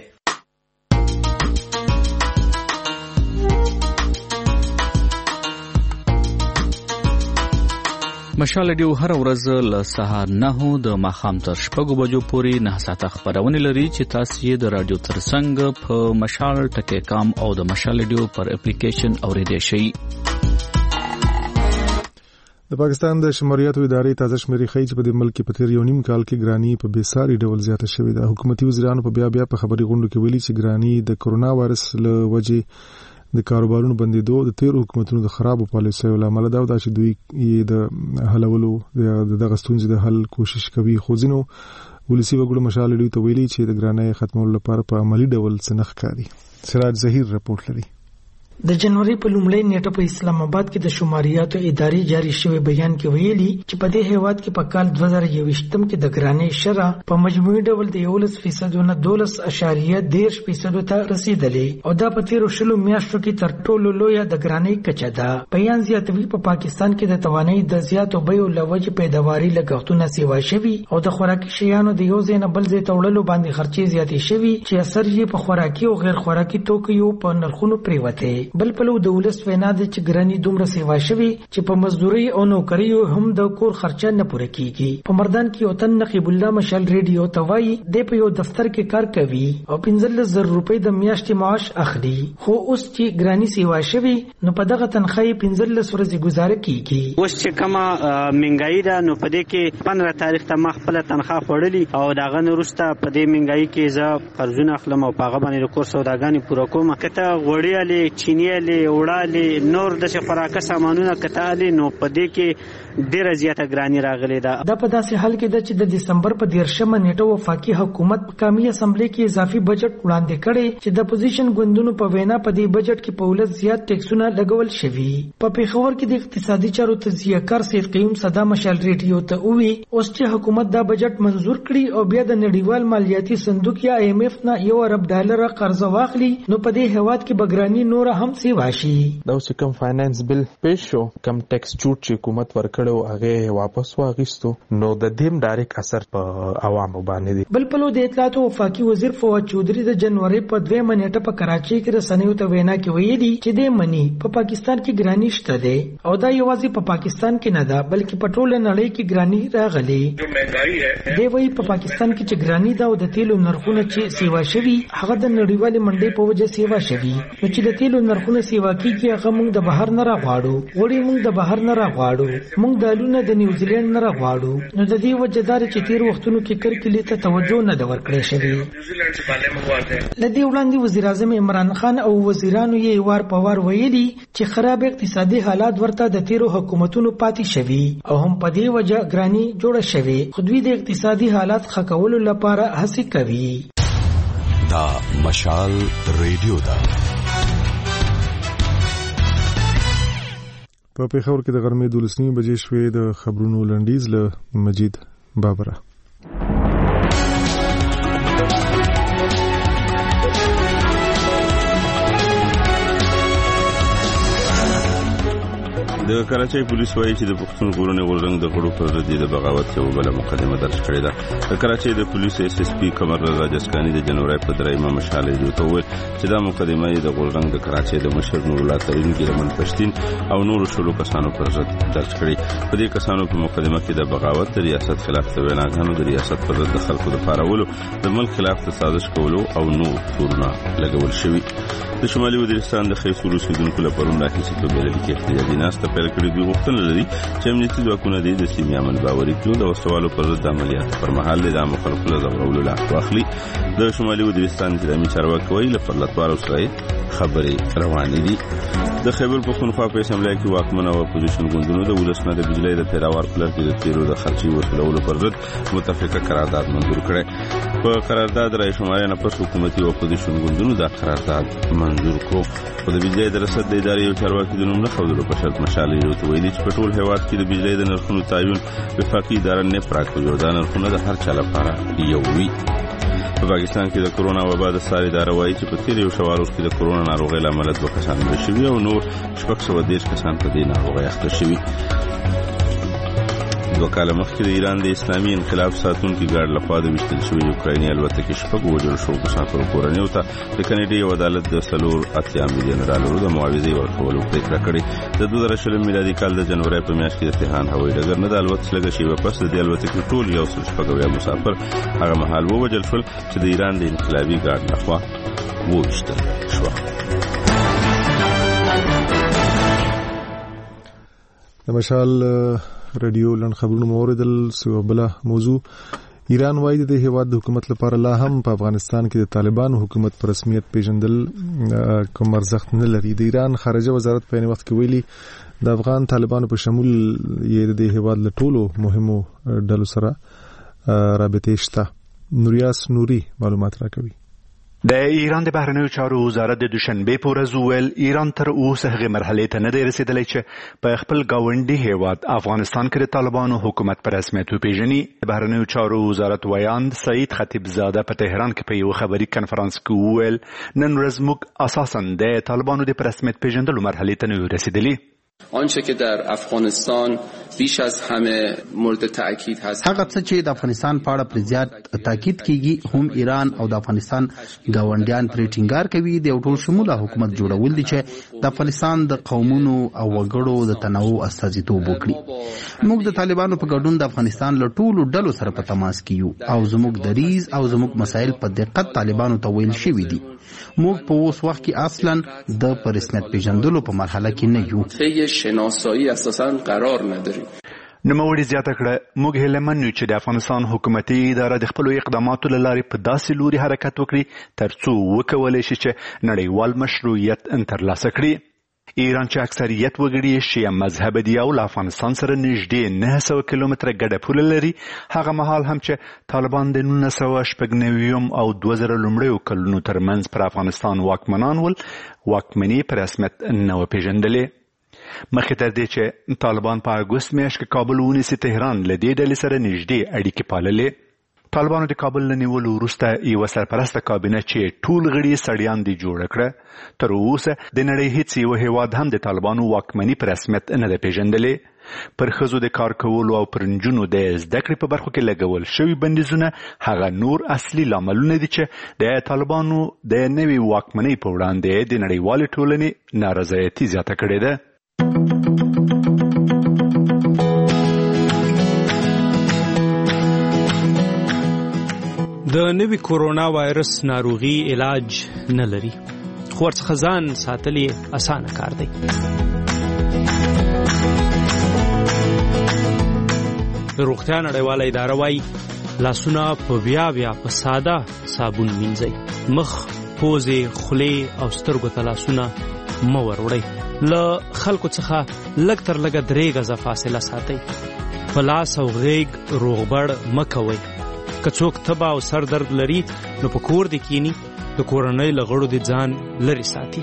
مشال ریډیو هر ورځ له سهار نهو د ماښام تر شپږو بجو پورې نه ساعته خپرونه لري چې تاسو یې د رادیو ترڅنګ په مشال ټکی کام او د مشال ریډیو پر اپلیکیشن اوریدئ شئ. د پاکستان د شماریاتو ادارې تازه شمیرې ښیي چې په دې ملک کې په تیر یو نیم کال کې ګراني په بېساري ډول زیاته شوې ده. حکومتي وزیرانو په بیا بیا په خبري غونډو کې ویلي چې ګراني د کرونا وایرس له وجې د کاروبارونو بندیدو د تیر حکومتونو د خرابو پالیسیو لامل دا و چې دوی یې د حلولو د دغه ستونزې د حل کوشش کوي، خو ځینو ولسي وګړو مشال ریډیو ته ویلي چې د ګرانۍ ختمولو لپاره په عملي ډول څه نه ښکاري. سراج ظهیر رپورټ لري. د جنوري په لومړۍ نیټه په اسلام آباد کې د شماریاتو ادارې جاری شوی بیان کې ویلي چې په دې هیواد کې په کال دوه زره یوویشتم کې د ګرانۍ شرح په مجموعي ډول د یولس فیصد نه دولس اشاریه دیرش فیصد ته رسیدلې او دا په تیرو شلو میاشتو کې تر ټولو لویه د ګرانۍ کچه ده. بیان زیاتوي په پاکستان کې د توانایي د زیاتو بیو له وجې پیداواري لګښتونه سیوا شوي او د خوراکي شیانو د یو ځای نه بل ځای ته وړلو باندې خرچې زیاتې شوي چې اثر یې په خوراکي او غیر خوراکي توکیو په نرخونو پریوته. بل پلو د ولس وینا د چې ګراني دومره سیوا شوي چې په مزدوري او نوکریو هم د کور خرچه نه پوره کیږي. په مردان کې وطن نقیب الله مشال ریډیو ته وایي د په یو دفتر کې کار کوي او پنځلس زره روپۍ د میاشتې معاش اخلي، خو اوس چې ګراني سیوا شوي نو په دغه تنخواه پنځلس ورځې گزاره کیږي. اوس چې کومه مهنګایي ده نو په دې کې پندره تاریخ ته ما خپل تنخواه خوړلې او داغه نه وروسته په دې مهنګایي کې زه قرضونه اخلم او په هغه باندې د کور سوداګانې پوره کوم. که ته غوړي الې چینی الې وړالې نور د خوراکه سامانونه کتالې نو په دې کې ډیره زیاته ګرانی راغلې ده. دا په داسې حال کې ده چې د دسمبر په دیرشمه نیټه وفاقي حکومت په قومي اسمبلی کې اضافي بجټ وړاندې کړي چې د اپوزیشن ګوندونو په وینا په دې بجټ کې په ولس زیات ټیکسونه لګول شوي. په پیښور کې د اقتصادي چارو تجزیه کار سید قیوم صدا مشال ریډیو ته وویل اوس چې حکومت دا بجټ منزور کړي او بیا د نړیوال مالیاتي صندوق یا آی ایم ایف نه یو ارب ډالر قرض واخلي نو په دې هیواد کې بګرانی نور هم هم سیوا شي. دا اوس کوم فاینانس بل پیش شو کم ټیکس چوټ چې حکومت ورکړو هغه واپس واغیستو نو د دیم ډایرک اثر په عوامو باندې دی. بل پلو د اطلاعات او وفاقي وزیر فواد چودري د جنوري په دویمه نیټه په کراچۍ کې رسنیو ته وینا کې ویلي چې د منی په پاکستان کې ګرانی شته ده او دا یوازې په پاکستان کې نه ده بلکې په ټوله نړۍ کې ګرانی راغلي. دی وایي په پاکستان کې چې ګرانی ده او د تیلو نرخونه چې سیوا شوي هغه د نړیوالې منډۍ په وجه سیوا شوي نو چې د تیلو نرخونه سیوا کیږي هغه موږ د بهر نه راغواړو وړي موږ د بهر نه راغواړو موږ دالونه د نیوزیلند نه راغواړو نو د دې وجه دار چې تیر وختونو کې کرکلي ته توجه نه ده ورکړې شوې. لدی وړاندې وزیر اعظم عمران خان او وزیرانو یې وار په وار ویلي چې خراب اقتصادي حالات ورته د تیرو حکومتونو پاتې شوي او هم په دې وجه ګرانی جوړه شوي خو دوی د اقتصادي حالات ښه کولو لپاره هڅې کوي. دا مشال ریډیو ده. په پیښور کې د غرمې دولس نیمې بجې شوې. د خبرونو لنډیز له مجید بابره. د کراچۍ پولیس وایي چې د پښتون ژغورنې غورځنګ د غړو پر ضد د بغاوت یوه بله مقدمه درج کړې ده. د کراچۍ د پولیس ایس ایس پي قمر رضا جسکاني د جنوري په درېیمه مشال ریډیو ته وویل چې دا مقدمه یې د غورځنګ د کراچۍ د مشر نور الله ترین ګیلمن پښتین او نورو شلو کسانو پر ضد درج کړې. په دې کسانو په مقدمه کې د بغاوت د ریاست خلاف د ویناګانو د ریاست پر ضد د خلکو د پارولو د ملک خلاف د سازش کولو او نور تورونه لګول شوي. د شمالي وزیرستان د خیسور اوسیدونکو له پرون راهیسې په بیلګې کې احتجاجي ناسته پیل کړې. دوی غوښتنه لري چې امنیتي ځواکونه د سیمې امن باوري کړي د وسوالو پر ضد عملیات پر مهال د عامو خلکو له ځورولو لاس واخلي. د شمالي وزیرستان انتظامي چارواکي وایي له پرلتوارو سره خبرې روانې دي. د خیبر پښتونخوا په اسمبلی کې واکمن او اپوزیشن ګوندونو د ولس نه د بجلی د پیداوار په لړ کې د تیرو د خرچي وسولولو پر ضد متفقه قرارداد منظور کړی. په قرارداد رای شمارۍ نه پس حکومتي او اپوزیشن ګوندونو دا قرارداد منظور کړو. خو د بجلی د رسد د ادارې یو چارواکي د نوم نه ښودلو په شرط مشال ریډیو ته ویلي چې په ټول هېواد کې د بجلی د نرخونو تعین وفاقي اداره نېپ راکوي او دا نرخونه د هر چا لپاره یو وي. په پاکستان کې د کرونا وبا د ساري اداره وایي چې په تیر یو شوار وروسته د کرونا ناروغۍ له امله دوه کسان مړه شوي او نور شپږ سوه دېرش کسان په دې ناروغۍ اخته شوي. دوه کاله مخکې د ایران د اسلامي انقلاب ساتونکي ګارډ لخوا د ویشتل شوي یوکرایني الوتکې شپږو وژل شوو مسافرو کورنیو ته د کاناډا یو عدالت د څلور اتیا میلیون ډالرو د معاوضې ورکولو پرېکړه کړې. د دوه زره شلم میلادي کال د جنورۍ په میاشت کې د تهران هوایي ډګر نه د الوت لږه شېبه پس د دې الوتکې ټول یو سل شپږ اویا مسافر هغه مهال ووژل شول چې د ایران د انقلابي ګارډ لخوا وویشتل شوه. د مشال رادیو لن خبرونو موردل سو بلا موضوع ایران وایي د هیواد د حکومت لپاره لا هم په افغانستان کې د طالبانو حکومت پر رسمیت پیژندل کوم ارزښت نه لري. د ایران خارجه وزارت په وخت کې ویلي د افغان طالبانو په شمول یې د هیواد له ټولو مهمو ډلو سره رابطې شته. نوریاس نوري معلومات راکوي. د ایران د بهرنیو چارو وزارت د دوشنبه په ورځ وویل ایران تر اوسه هغې مرحلې ته نه دی رسېدلی چې په خپل ګاونډي هیواد افغانستان کې د طالبانو حکومت په رسمیت وپېژني. د بهرنیو چارو وزارت ویاند سعید خطیب زاده په تهران کې په یو خبري کنفرانس کې وویل نن ورځ موږ اساساً د طالبانو د په رسمیت پېژندلو مرحلې ته نه یو رسېدلي. آنچه که در افغانستان بیش از همه مورد تأکید هست هغه څه چې د افغانستان په اړه پر زیات تاکید کیږي هم ایران او د افغانستان ګاونډیان پرې ټینګار کوي د یو ټول شموله حکومت جوړول دي چې د افغانستان د قومونو او وګړو د تنوع استازیتوب وکړي. موږ د طالبانو په ګډون د افغانستان له ټولو ډلو سره په تماس کې یو او زموږ دریز او زموږ مسایل په دقت طالبانو ته ویل شوي دي. موږ په اوس وخت کې اصلا د پر رسمیت پیژندلو په مرحله کې نه یو. شناسایی اساساً قرار نداریم. نوموړي زیاته کړه موږ هیله من یو چې د افغانستان حکومتي اداره د خپلو اقداماتو له لارې په داسې لوري حرکت وکړي تر څو وکولی شي چې نړیوال مشروعیت ترلاسه کړي. ایران چې اکثریت وګړي شیعه مذهب دي او له افغانستان سره نږدې نه سوه کیلومتره ګډه پوله لري هغه مهال هم چې طالبان د نولس سوه شپږ نویم او دوه زره لومړیو کلونو ترمنځ پر افغانستان واکمنان ول واکمني په رسمیت نه وپېژندلې. مخکې تر دې چې طالبان په اګوست میاشت کې کابل ونیسي تهران له دې ډلې سره نږدې اړیکې پاللې. طالبانو د کابل له نیولو وروسته یوه سرپرسته کابینه چې ټول غړي سړیان دي جوړه کړه، تر اوسه د نړۍ هیڅ یو هیواد هم د طالبانو واکمني په رسمیت نه ده پیژندلې. پر ښځو د کار کولو او پر نجونو د زده کړې په برخو کې لګول شوي بندیزونه هغه نور اصلي لاملونه دي چې د طالبانو د نوې واکمنۍ په وړاندې د نړیوالې ټولنې نارضایتي زیاته کړې ده. د نوي کورونا وایرس ناروغي علاج نه لري، خو ورڅخه ځان ساتل یې اسانه کار دی. د روغتیا نړیواله اداره وایي لاسونه په بیا بیا په ساده صابون مینځئ، مخ، پوزې، خولې او سترګو ته لاسونه مه وروړئ. له خلکو څخه لږ تر لږه درې غزه فاصله ساتئ. په لاس او غیږ روغبړ مه کوئ. که څوک تبه او سر درد لري نو په کور دې کینی، د کورنۍ له غړو دې ځان لرې ساتي.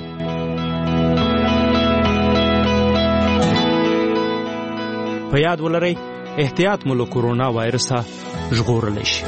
په یاد ولرئ احتیاط مو له کورونا وایرسه ژغورلی شي.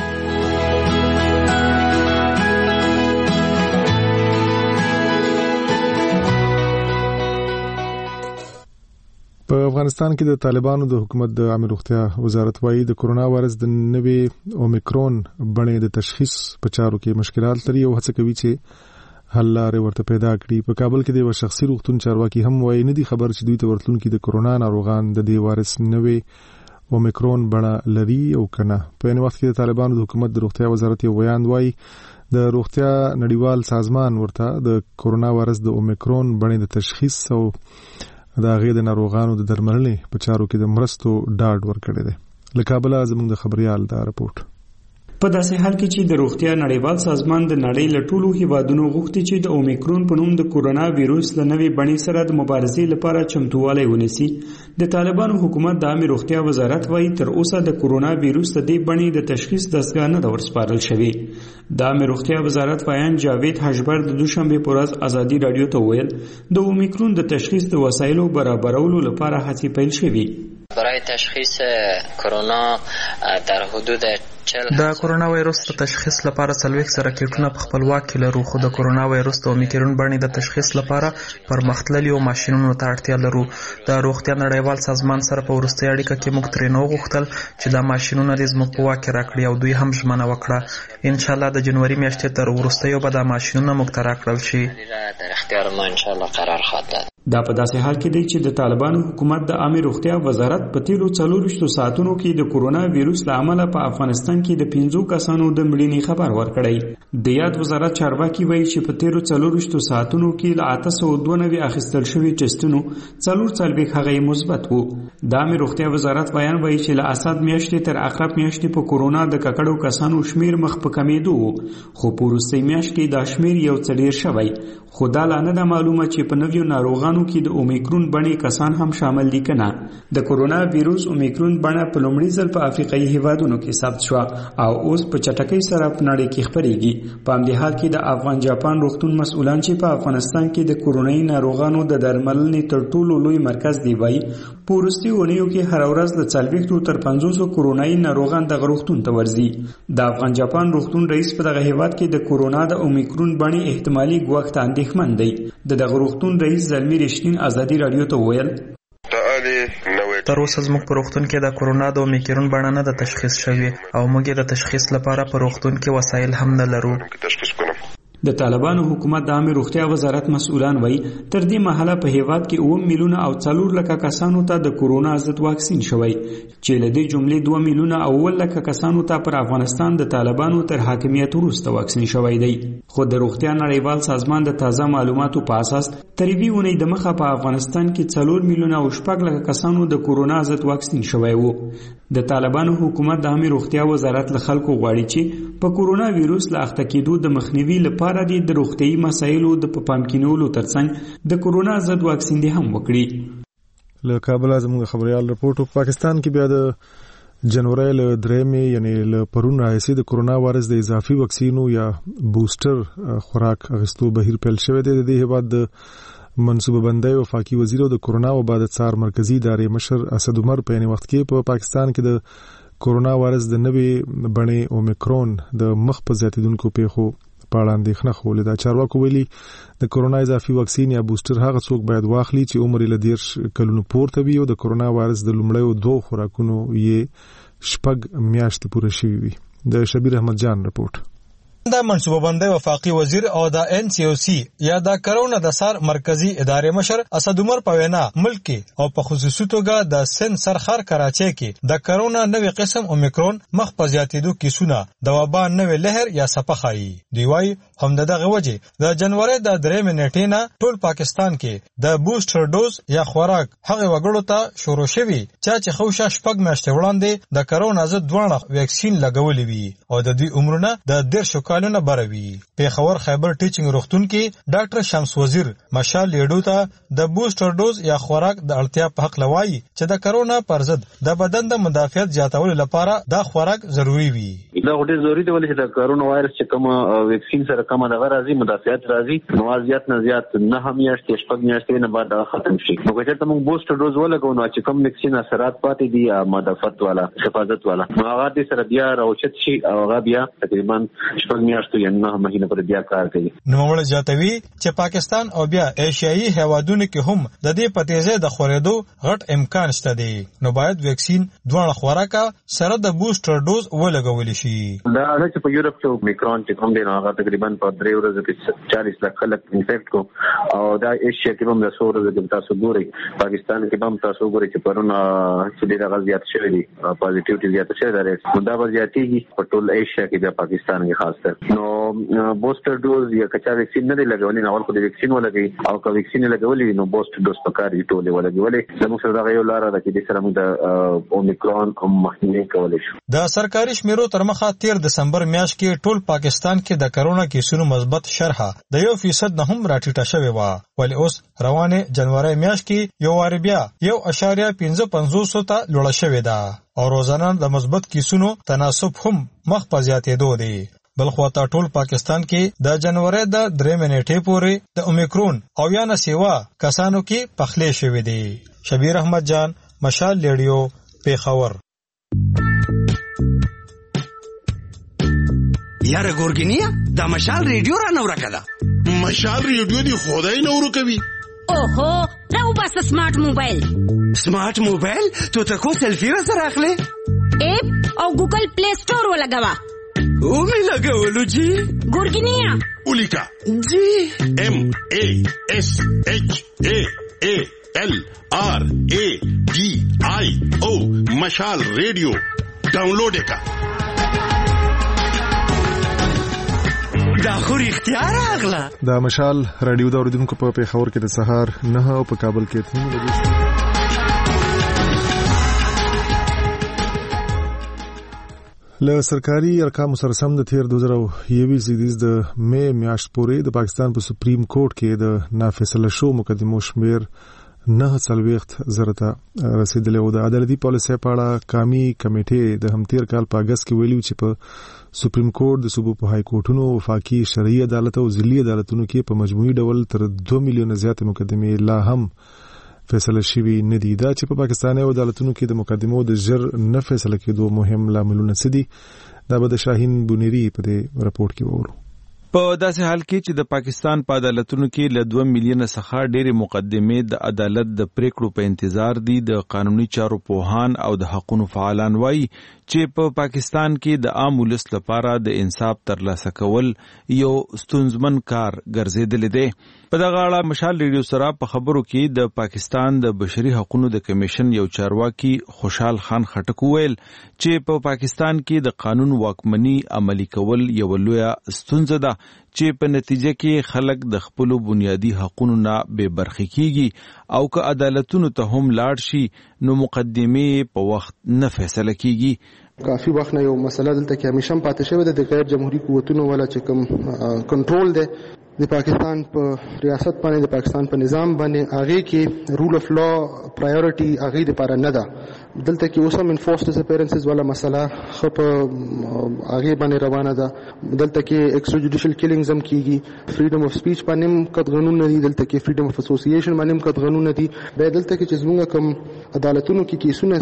په افغانستان کې د طالبانو د حکومت د عامه روغتیا وزارت وايي د کورونا وایرس د نوې اومیکرون بڼې د تشخیص په چارو کې مشکلات لري او هڅه کوي چې حل لارې ورته پیدا کړي. په کابل کې د یو شخصي روغتون چارواکي هم وايي نه دي خبر چې دوی ته ورتلونکي د کورونا ناروغان د دې وایرس نوې اومیکرون بڼه لري او کنه. په یوه وخت کې د طالبانو د حکومت د روغتیا وزارت یو بیان وايي د روغتیا نړیوال سازمان ورته د کورونا وایرس د اومیکرون بڼې د تشخیص او د هغې د ناروغانو د درملنې په چارو کې د مرستو ډاډ ورکړی دی. له کابله زموږ د خبریال دا رپورټ. په داسې حال کې چې د روغتیا نړیوال سازمان د نړۍ له ټولو هیوادونو غوښتي چې د اومیکرون په نوم د کورونا ویروس له نوې بڼې سره د مبارزې لپاره چمتووالی ونیسي، د طالبانو حکومت د عامه روغتیا وزارت وايي تر اوسه د کورونا ویروس د دې بڼې د تشخیص دستګاه نه ده ورسپارل شوې. د عامه روغتیا وزارت وایان جاوید حشبر د دوشنبه په ورځ ازادي رادیو ته وویل د اومیکرون د تشخیص د وسایلو برابرولو لپاره هڅې پیل شوې. برای تشخیص کرونا در حدود د کورونا وایرس د تشخیص لپاره څلوېښت زره کیټونه په خپل واک کې لرو، خو د کورونا وایرس د اومیکرون بڼې د تشخیص لپاره پرمختللیو ماشینونو ته اړتیا لرو. د روغتیا نړیوال سازمان سره په وروستۍ اړیکه کې موږ ترې نه وغوښتل چې دا ماشینونه دې زموږ په واک کې راکړي او دوی هم ژمنه وکړه. انشاءالله د جنوري میاشتې تر وروستیو به دا ماشینونه موږ ته راکړل شي. در اختیار ما انشاءالله قرار خواهد داد. دا په داسې حال کې دی چې د طالبانو حکومت د عامه روغتیا وزارت په تیرو څلورویشتو ساعتونو کې د کورونا ویروس له امله په افغانستان کې د پنځو کسانو د مړینې خبر ورکړی. د یاد وزارت چارواکي وایي چې په تیرو څلورویشتو ساعتونو کې له اته سوه دوه نوي اخیستل شوي ټسټونو څلور څلوېښت هغه مثبت وو. د عامه روغتیا وزارت بیان وایي چې له اسد میاشتې تر عقرب میاشتې په کورونا د ککړو کسانو شمیر مخ په کمیدو وو، خو په وروستۍ میاشت کې دا شمیر یو څه ډېر شوی. خو دا لا نه ده معلومه چې په نویو ناروغانو کې د اومیکرون بڼې کسان هم شامل دي که نه. د کورونا ویروس اومیکرون بڼه په لومړي ځل په افریقایي هیوادونو کې ثبت شوه او اوس په چټکۍ سره په نړۍ کې خپرېږي. په همدې حال کې د افغان جاپان روغتون مسؤلان چې په افغانستان کې د کورونایي ناروغانو د درملنې تر ټولو لوی مرکز دی وایي په وروستیو اونیو کې هره ورځ له څلوېښتو تر پنځوسو کورونایي ناروغان دغه روغتون ته ورځي. د افغان جاپان روغتون رئیس په دغه هیواد کې د کورونا د اومیکرون بڼې احتمالي ګواښ ته اندېښمن دی. د دغه روغتون رئیس زلمي رښتین ازادي رادیو ته وویل تر اوسه زموږ په روغتون کې د کورونا د اومیکرون بڼه نه ده تشخیص شوې او موږ یې د تشخیص لپاره په روغتون کې وسایل هم نه لرو. د طالبانو حکومت د عامه روغتیا وزارت مسؤلان وایي تر دې مهاله په هیواد کې اووه میلیونه او څلور لکه کسانو ته د کورونا ضد واکسین شوی چې له دې جملې دوه میلیونه او اووه لکه کسانو ته پر افغانستان د طالبانو تر حاکمیت وروسته واکسین شوی دی. خو د روغتیا نړیوال سازمان د تازه معلوماتو په اساس تر یوې اونۍ دمخه په افغانستان کې څلور میلیونه او شپږ لکه کسانو د کورونا ضد واکسین شوی وو. د طالبانو حکومت د عامه روغتیا وزارت له خلکو غواړي چې په کورونا ویروس له اخته کېدو د مخنیوي لپاره د روغتیايي مسایلو د پام کېنولو ترڅنګ د کورونا ضد واکسین دی هم وکړي. له کابل زموږ خبريال رپورټ. پاکستان کې بیا د جنوري له درېمې یعنی له پرون راځي د کورونا وایرس د اضافي واکسینو یا بوستر خوراک اغستو بهیر پیل شوی دی. د دې هیواد د منصوبه بندۍ وفاقي وزیر او د کورونا وبا د څار مرکزی ادارې مشر اسد عمر په یوه وخت کې په پاکستان کې د کورونا وایرس د نوې بڼې اومیکرون د مخ په زیاتیدونکو پیښو په اړه اندېښنه خولې ده. چارواکو ویلي د کورونا اضافي واکسین یا بوستر هغه څوک باید واخلي چې عمر یې له دېرش کلونو پورته وي او د کورونا وایرس د لومړیو دوه خوراکونو یې شپږ میاشتې پوره شوي وي. د شبیر احمد جان رپورټ. د منصوبه بندۍ وفاقي وزیر او د ان سی او سی یا د کرونا د سر مرکزی ادارې مشر اسد عمر په وینا ملک او په خصوصي توګه د سن سرخر کراچۍ کې د کرونا نوې قسم اومیکرون مخ په زیاتېدو کیسونه د وبا نوې لهر یا څپه ښایي. دوی وایي هم دغه وجه د جنوري د درې منټې نه ټول پاکستان کې د بوستر ډوز یا خوراک هغه وګړو ته شروع شوي چې خوشا شپږ میاشتې وړاندې د کرونا ضد دوه ویکسین لګولې وي او د دوی عمرونه د دېرش کالونه بروي. پیښور خیبر ټیچینګ روغتون کې ډاکټر شمس وزیر مشال لیډو ته د بوستر ډوز یا خوراک د اړتیا په حق لوي چې د کرونا پر ضد د بدن د مدافعت زیاتولو لپاره دا خوراک ضروری وي. دا ډېر ضروری دی ولې چې د کرونا وایرس چې کوم ویکسین سره کوم د غرازي مدافعت راځي نو زیات نه زیات نه هم میاشتې شپږ میاشتې نه بعد ختم شي. نو که ته موږ بوستر ډوز ولګو نو چې کوم ویکسین اثرات پاتې دي یا مدافعت والا حفاظت والا نو هغه دې سره بیا راوچت شي او هغه بیا تقریبا شپږ میاشتې یا نه مهینه پر بیا کار کوي. نوموړ زیاتوي چې پاکستان او بیا ایشیایي هیوادونو کې هم د دې په تیزه د خورېدو غټ امکان شته دی نو باید ویکسین دواړه خوراکه سره د بوستر ډوز ولګول شي. دا چې په یورپ کې اومیکرون چې کوم دی هغه تقریبا په درې ورځې کې چالیس لک خلک انفیکټ کو او دا ایشیا کې هم د څو ورځې کې تاسو ګورئ پاکستان کې هم تاسو ګورئ چې پرونه چې ډېر غږ زیات شوی دی پازیټیوټي زیات شوی دی نو دا به زیاتېږي په ټول ایشیا کې د پاکستان کې خاص کر نو بوستر ډوز یا کچا ویکسین نه دی لګولې نو اول خو د ویکسین ولګي او که ویکسین لګولې نو بوستر ډوز پکاري ټولې ولګولې زموږ سره دا یو لار ده چې د سره موږ د اومیکرون هم مخنیوي کولای شو. د سرکاري شمیرو تر مخه تیر دسمبر میاشت کې ټول پاکستان کې د کرونا کیسونو مثبت شرحه د یو فیصد نه هم راټیټه شوې وه ولی اوس روانه جنوري میاشت کې یو وار بیا یو اشاریه پنځه پنځوس ته لوړه شوې ده او روزانه د مثبت کیسونو تناسب هم مخ په زیاتېدو دی. بلخواته ټول پاکستان کې د جنوري د درې منټې پورې د اومیکرون او یا نه سیوا کسانو کې پخلې شوې دي. شبیر احمد جان مشال لیډیو پیښور. یاره ګورګینیا دا مشال ریډیو را نو راکړه. مشال ریډیو دی خدای نو ورکوي. اوهو راو بس سمارټ موبایل. سمارټ موبایل تو تکو سلفي را سره اخلي اپ او ګوګل پلی سٹور ولګوا او می لګولو جی ګورګینیا اولیکا جی ام ا اس اچ ا ا ال آر ا ډي آی او مشال ریډیو ډاونلوډ وکړه. دا خو اختیار اغلا دا مشال رادیو دا اوریدونکو په پیښور کې د سهار نه او په کابل کې تیم لګي. له سرکاري ارقامو سره سم د تیر دوه زره یوویشت زیږدیز د مې میاشت پورې د پاکستان په سپریم کورټ کې د نافیصله شو مقدمو شمیر نه څلوېښت زره ته رسیدلی و. د عدالتي پالیسۍ په اړه قامي کمیټې د همتیر کال په اګست کې ویلي چې په سپریم کورټ د صوبو په های کورټونو وفاقي شرعي عدالت او ضلعي عدالتونو کې په مجموعي ډول تر دوه میلیونه زیاتې مقدمې لا هم فیصله شوي نه دي. دا چې په پاکستاني عدالتونو کې د مقدمو د ژر نه فیصله کېدو مهم لاملونه څه دي دا به د شاهین بونیری په دې راپورټ کې وورو. په داسې حال کې چې د پاکستان په عدالتونو کې له دوه میلیونه څخه ډېرې مقدمې د عدالت د پریکړو په انتظار دي. د قانوني چارو پوهان او د حقوقو فعالان وایي چې په پا پاکستان کې د عام ولس لپاره د انصاف ترلاسه کول یو ستونزمن کار ګرځېدلی دی. په دغه اړه مشال ریډیو سره په خبرو کې د پاکستان د بشري حقوقو د کمیشن یو چارواکي خوشحال خان خټک وویل چې په پا پاکستان کې د قانون واکمني عملي کول یو لویه ستونزه ده چې په نتیجه کې خلک د خپل بنیادی حقوقو نه بے برخې کیږي او که عدالتونو ته هم لاړ شي نو مقدمه په وخت نه فیصله کیږي. کافی وخت نه یو مسله دلته کې همیشه پاتې شوی د غیر جمهوریت قوتونو ولا چې کوم کنټرول دی د پاکستان په ریاست باندې د پاکستان په نظام باندې هغه کې رول اف لا پرایورټي هغه لپاره نه ده. دلته کې اوس هم انفورسډ ډیساپیرنسز ولا مسله خو په هغه باندې روانه ده. دلته کې ایکسترا جوډیشل کیلینګز هم کیږي. فریډم اف سپیچ باندې هم کډ قانون نه دي. دلته کې فریډم اف اسوسییشن باندې هم کډ قانون نه دي. به دلته کې چې زموږ کوم عدالتونو کې کیسونه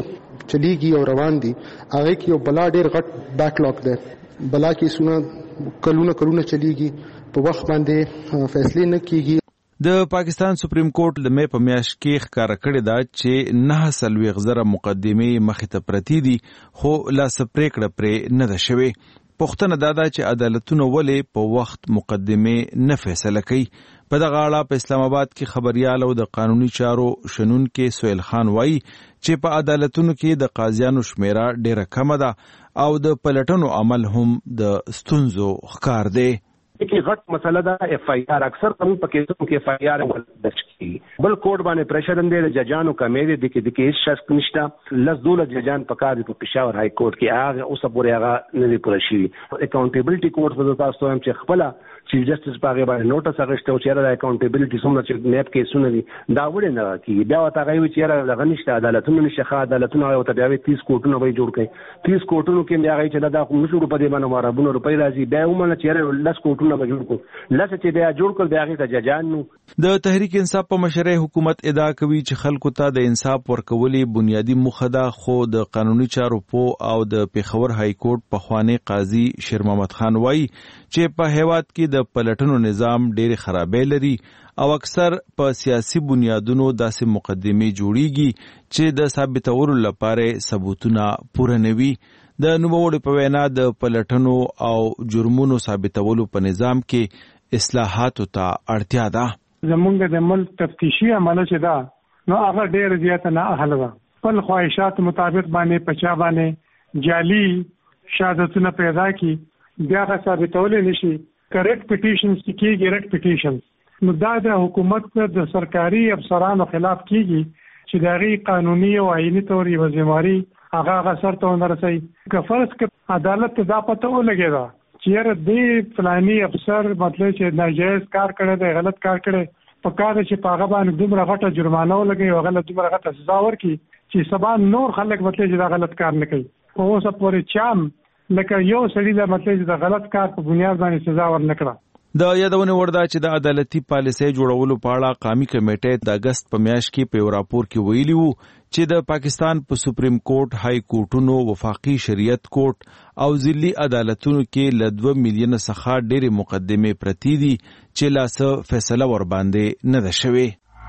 چلیږي او روان دي هغه کې یو بلا ډیر غټ بیکلاګ ده. بلا کې سونه کلونه کلونه چلیږي په وخت باندې فیصله نه کیږي. د پاکستان سپریم کورټ د مې په میاشت کې ښکاره کړې ده چې نه څلوېښت زره مقدمې مخې ته پرتې دي خو لاس پرېکړه پرې نه ده شوې. پوښتنه دا ده چې عدالتونه ولې په وخت مقدمې نه فیصله کوي. په دغه اړه په اسلام آباد کې خبريال او د قانوني چارو شنونکي سهیل خان وایي چې په عدالتونو کې د قاضیانو شمیره ډیره کمه ده او د پلټنو عمل هم د ستونزو ښکار دی. کې غټ مسله ده اف آی آر اکثر قانون په کیسونو کې اف آی آر درج کیږي بل کوډ باندې پریشر اندې د ججانو کمې دي کې د کیس شک نشته لس دوله ججان په کار په پېښور های کورټ کې هغه اوس پورې هغه نه دی پوره شوی. اکاونټیبلټي کورټ په تاسو هم چې خپل چیف جسټس په باندې نوټس اغشته او چې د اکاونټیبلټي څومره چې نیټ کیسونه دي دا وړي نه کیږي. بیا وتا غوي چې دغه نشته عدالتونه نشه ښه عدالتونه او ته بیا تیس کوټونه به جوړ کړي تیس کوټونو کې بیا غي چې دا کوم شو په دې باندې مارابونه روپۍ راځي بیا ومنه چې لس کوټونه به جوړ کړو لکه چې بیا جوړ کړ بیا غي ته ججان نو. د تحریک انصاف په مشرۍ حکومت ادعا کوي چې خلکو ته د انصاف ورکولې بنیادی موخه ده خو د قانوني چارو په او د پیښور های کورټ په خوانی قاضي شیر محمد خان وایي چې په هیواد کې د پلټنو نظام ډېر خرابې لري او اکثر په سیاسي بنیادونو داسې مقدمې جوړیږي چې د ثابتولو لپاره ثبوتونه پوره نه وي. د نوموړي په وینا د پلټنو او جرمونو ثابتولو په نظام کې اصلاحاتو ته اړتیا ده. زمونږ د ملک تفتیشي عمله چې ده نو هغه ډېر زیاته نه اهل ده. خپل خواهشات مطابق باندې پچا باندې جعلي شهادتونه پیدا کی بیا هغه ثابتول نشي. کریکټ پټیشنز کیږي ریکټ پټیشنز نو دا د حکومت د سرکاري افسرانو خلاف کیږي چې دغه قانوني او آئینی تور یو ځمواري هغه هغه سره ته ورسي. که فرض ک عدالت دا پته ولګي دا چې دې فلاني افسر مطلب چې ناجایز کار کړی دی غلط کار کړی په کار چې په هغه باندې دومره غټه جرمانه ولګي او غلط دومره غټه سزا ورکړي چې سبا نور خلک مطلب چې دا غلط کار نه کوي. اوس پورې چام لکه یو سړي دا مطلب چې دا غلط کار په بنیاد باندې سزا ورنکړه. د یادونه ورده چې د عدالتي پالیسۍ جوړولو په اړه قومي کمیټې د اگست په میاشت کې په راپور کې ویلي وو چې د پاکستان په سپریم کورټ های کورټونو وفاقي شریعت کورټ او ضلعي عدالتونو کې له دوه میلیونه څخه ډېرې مقدمې پرتې دي چې لا څه فیصله ور باندې نه ده شوې.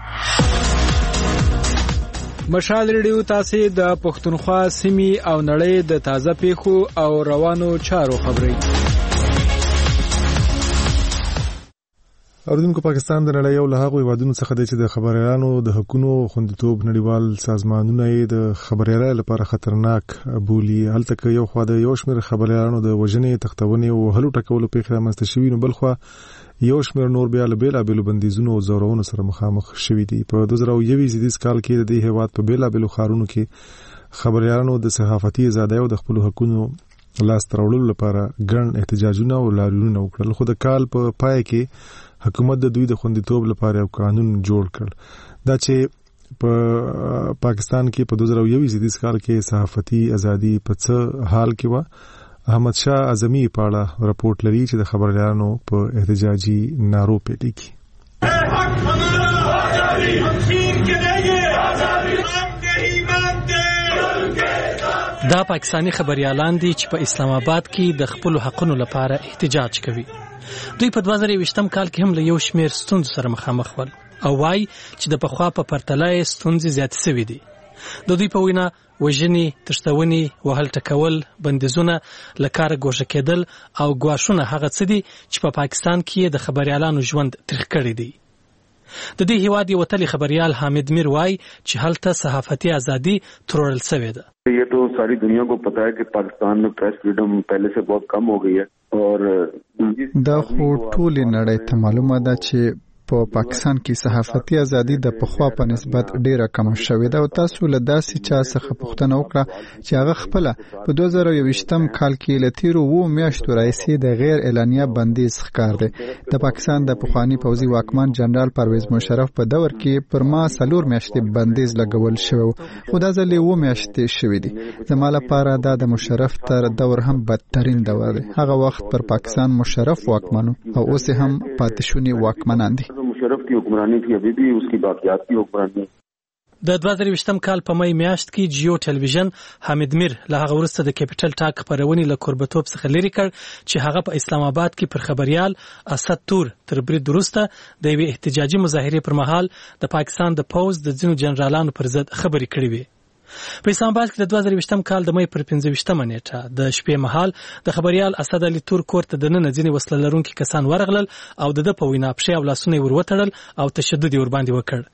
مشال ریډیو تاسو د پښتونخوا سیمې او نړۍ د تازه پیښو او روانو چارو خبري. اوردونکو پاکستان د نړۍ یو له هغو هیوادونو څخه دی چې د خبريالانو د حقوقو خوندیتوب نړیوال سازمانونه یې د خبريالۍ لپاره خطرناک بولي. هلته کې یو خوا د یو شمېر خبريالانو د وژنې تختونې او هلو ټکولو پیښې رامنځته شوي نو بل خوا یو شمېر نور بیا له بېلابېلو بندیزونو او زورونو سره مخامخ شوي دي. په دوه زره یو زیږدیز کال کې د دې هیواد په بېلابېلو ښارونو کې خبريالانو د صحافتي ازادۍ او د خپلو حقوقو لاس ته راوړلو لپاره ګڼ احتجاجونه او لاریونونه وکړل. خو د کال په پای کې حکومت د دوی د خوندیتوب لپاره یو قانون جوړ کړ دا چې په پاکستان کې په دوه زره یو زیږدیز کال کې صحافتي ازادي په څه حال کې و. احمد شاه اعظمي په اړه راپورټ لري چې د خبريالانو په احتجاجي نارو پیل کړي. دا پاکستانی خبريالان دي چې په اسلام آباد کې د خپل حقونو لپاره احتجاج کوي. دوی په دوه زره یوویشتم کال کې هم له یو شمېر ستونزو سره مخامخ ول او وايي چې د پخوا په پرتله ستونزې زیاتې شوې دي. د دوی په وینا وژنې، تښتونې، وهل ټکول، بندیزونه، له کاره ګوښه کېدل او ګواښونه هغه څه دي چې په پاکستان کې د خبريالانو ژوند تریخ کړی دی. د دې هیواد یو وتلی خبريال حامد میر وایي چې هلته صحافتي ازادي ترورل شوې ده. ये तो सारी दुनिया को पता है कि पाकिस्तान में प्रेस फ्रीडम पहले से बहुत कम हो गई है और دا خو ټول نړۍ ته معلومه ده چې په پاکستان کې صحافتي ازادي د پخوا په نسبت ډیره کم شوې ده او تاسو له داسې چا څخه پوښتنه وکړه چې هغه خپل په دوه زره یوویشتم کال کې له تیرو وو میاشتو راځي د غیر اعلانیه بندیز ښکار دی. د پاکستان د پخوانی پوځي واکمن جنرال پرویز مشرف په دور کې پر ما سلور میاشتې بندیز لګول شو خو دا ځلې وو میاشتې شوې دي. زما لپاره دا د مشرف تر دور هم بدترین دور دی. هغه وخت پر پاکستان مشرف واکمنو او اوس هم پاتې شونی واکمنان دي. مشرف کی حکمرانی تھی ابھی بھی اس کی باقیات کی حکمرانی. د دوه زره یوویشتم کال په می میاشت کې جیو ټلویزیون حامد میر له هغه وروسته د کیپټل ټاک خبرونې له کوربتوب څخه لرې کړ چې هغه په اسلام آباد کې پر خبريال اسد تور تر برید وروسته د یوې احتجاجي مظاهرې پر مهال د پاکستان د پوز د ځینو جنرالانو پر ضد خبرې کړې وې. په اسلام آباد کې د دوه زره یوویشتم کال د می پر پنځه ویشتمه نیټه د شپې مهال د خبريال اسد علي تور کور ته د نن ځینې وسله لرونکي کسان ورغلل او د د په وینا پښې او لاسونه ور وتړل او تشدد ور باندې وکړ.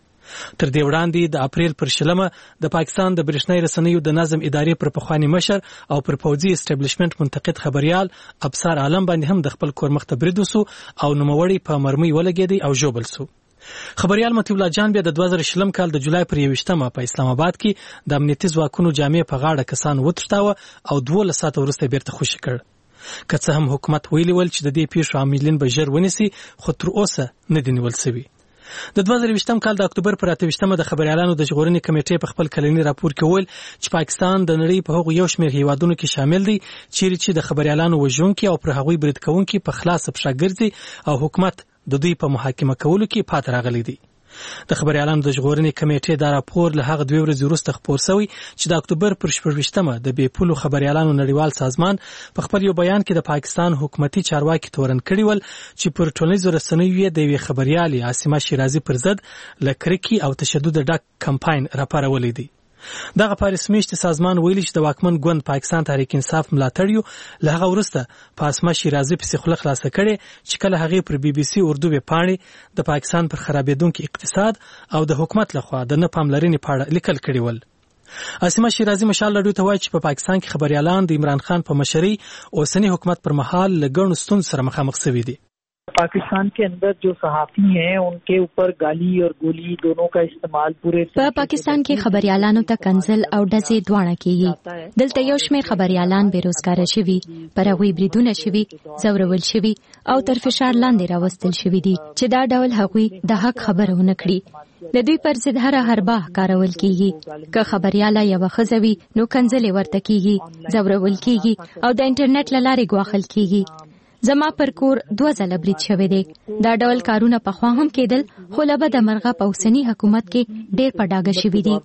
تر دې وړاندې د اپریل پر شلمه د پاکستان د برېښنايي رسنیو د نظم ادارې پر پخوانی مشر او پر پوځي اسټابلیشمنت منتقد خبريال ابصار عالم باندې هم د خپل کور مخ ته برید وسو او نوموړی په مرمۍ ولګېدی او ژوبل سو. خبريال مطیع الله جان بیا د دوه زره شلم کال د جولای پر یوویشتمه په اسلام آباد کې د امنیتي ځواکونو جامې په غاړه کسان وتښتاوه او دوه ساعته وروسته بیرته خوشي کړ. که څه هم حکومت ویلي ول چې د دې پیښو عاملین به ژر ونیسي خو تر اوسه نه دي نیول شوي. د دوه زره یوویشتم کال د اکتوبر پر اته ویشتمه د خبريالانو د ژغورنې کمیټې په خپل کلنی راپور کې ویل چې پاکستان د نړۍ په هغو یو شمېر هیوادونو کې شامل دی چیرې چې د خبريالانو وژونکي او پر هغوی برید کوونکي په خلاص پښه ګرځي او حکومت د دوی په محاکمه کولو کې پاتې راغلی دی. د خبريالانو د ژغورنې کمیټې دا راپور له هغه دوه ورځې وروسته خپور شوی چې د اکتوبر پر شپږ ویشتمه د بې پولو خبريالانو نړیوال سازمان په خپل یو بیان کې د پاکستان حکومتي چارواکي تورن کړي ول چې پر ټولنیزو رسنیو د یوې خبريالې عاصمه شیرازي پر ضد لکرکی او تشدد ډک کمپاین راپارولې دی. دغه پاریس میشت سازمان ویلي چې د واکمن ګوند پاکستان تحریک انصاف ملاتړ له هغه وروسته په اسمه شیرازي پسې خوله خلاصه کړي چې کله هغه پر بي بي سي اردو ویبپاڼې د پاکستان پر خرابېدونکي اقتصاد او د حکومت لخوا د نه پاملرنې په اړه لیکل کړي ول. اسمه شیرازي مشال لډو ته وایي چې په پاکستان کې خبريالان د عمران خان په مشرۍ اوسنی حکومت پر مهال له ګڼو ستونزو سره مخامخ شوي دي. पाकिस्तान के अंदर जो सहाफी हैं उनके ऊपर गाली और गोली दोनों का इस्तेमाल पूरे په پاکستان کې خبريالانو ته کنزل او ډزې دواړه کیږي. دلته یو شمېر خبريالان بیروزګار شوي، پر هغوی بریدونه شوي، زورول شوي او تر فشار لاندې راوستل شوي دي چې دا ډول هغوی د حق خبره ونه کړي. د دوی پر ضد هر حربه کارول کیږي. که خبرياله یو خزوي نو کنزل ورته کیږي، زورول کیږي او د انټرنیټ له لارې غواخل کیږي. زما پر کور دوه ځله برید شوی دی. دا ډول کارونه پخوا هم کېدل خو له بده مرغه په اوسني حکومت کې ډېر په ډاګه شوي دي.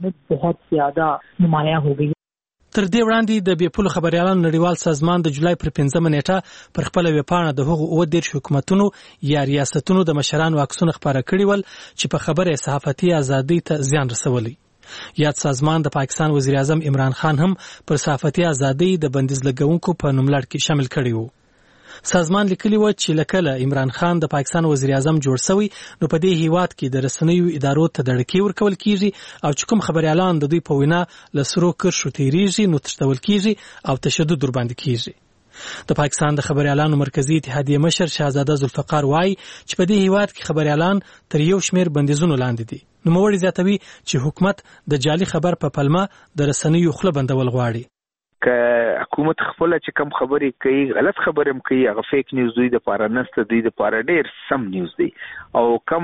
تر دې وړاندې د بې پولو خبريالانو نړیوال سازمان د جولای پر پنځمه نیټه پر خپله ویبپاڼه د هغو اووه دېرش حکومتونو یا ریاستونو د مشرانو عکسونه خپاره کړي ول چې په خبره صحافتي ازادۍ ته زیان رسولی. یاد سازمان د پاکستان وزیر اعظم عمران خان هم پر صحافتي ازادۍ د بندیز لګونکو په نوملړ کې شامل کړي وو. سازمان لیکلی و چې لکه عمران خان د پاکستان وزیر اعظم جوړ شوی نو په دې هیواد کې د رسنیو ادارو ته دړکې ورکول کیږي او چې کوم خبريالان د دوی په وینا لسرو کرښو تیریږي نو تښتول کیږي او تشدد ور باندې کیږي. د پاکستان د خبريالانو مرکزی اتحادیه مشر شهزاده ذوالفقار وایي چې په دې هیواد کې خبريالان تر یو شمېر بندیزونو لاندې دي. نو موړي زیاتوي چې حکومت د جعلي خبر په پلمه د رسنیو خوله بندول غواړي. که حکومت خپل چې کم خبرې کوي غلط خبرې هم کوي هغه فیک نیوز دوی د پاره نسته دوی د پاره ډېر سم نیوز دی او کم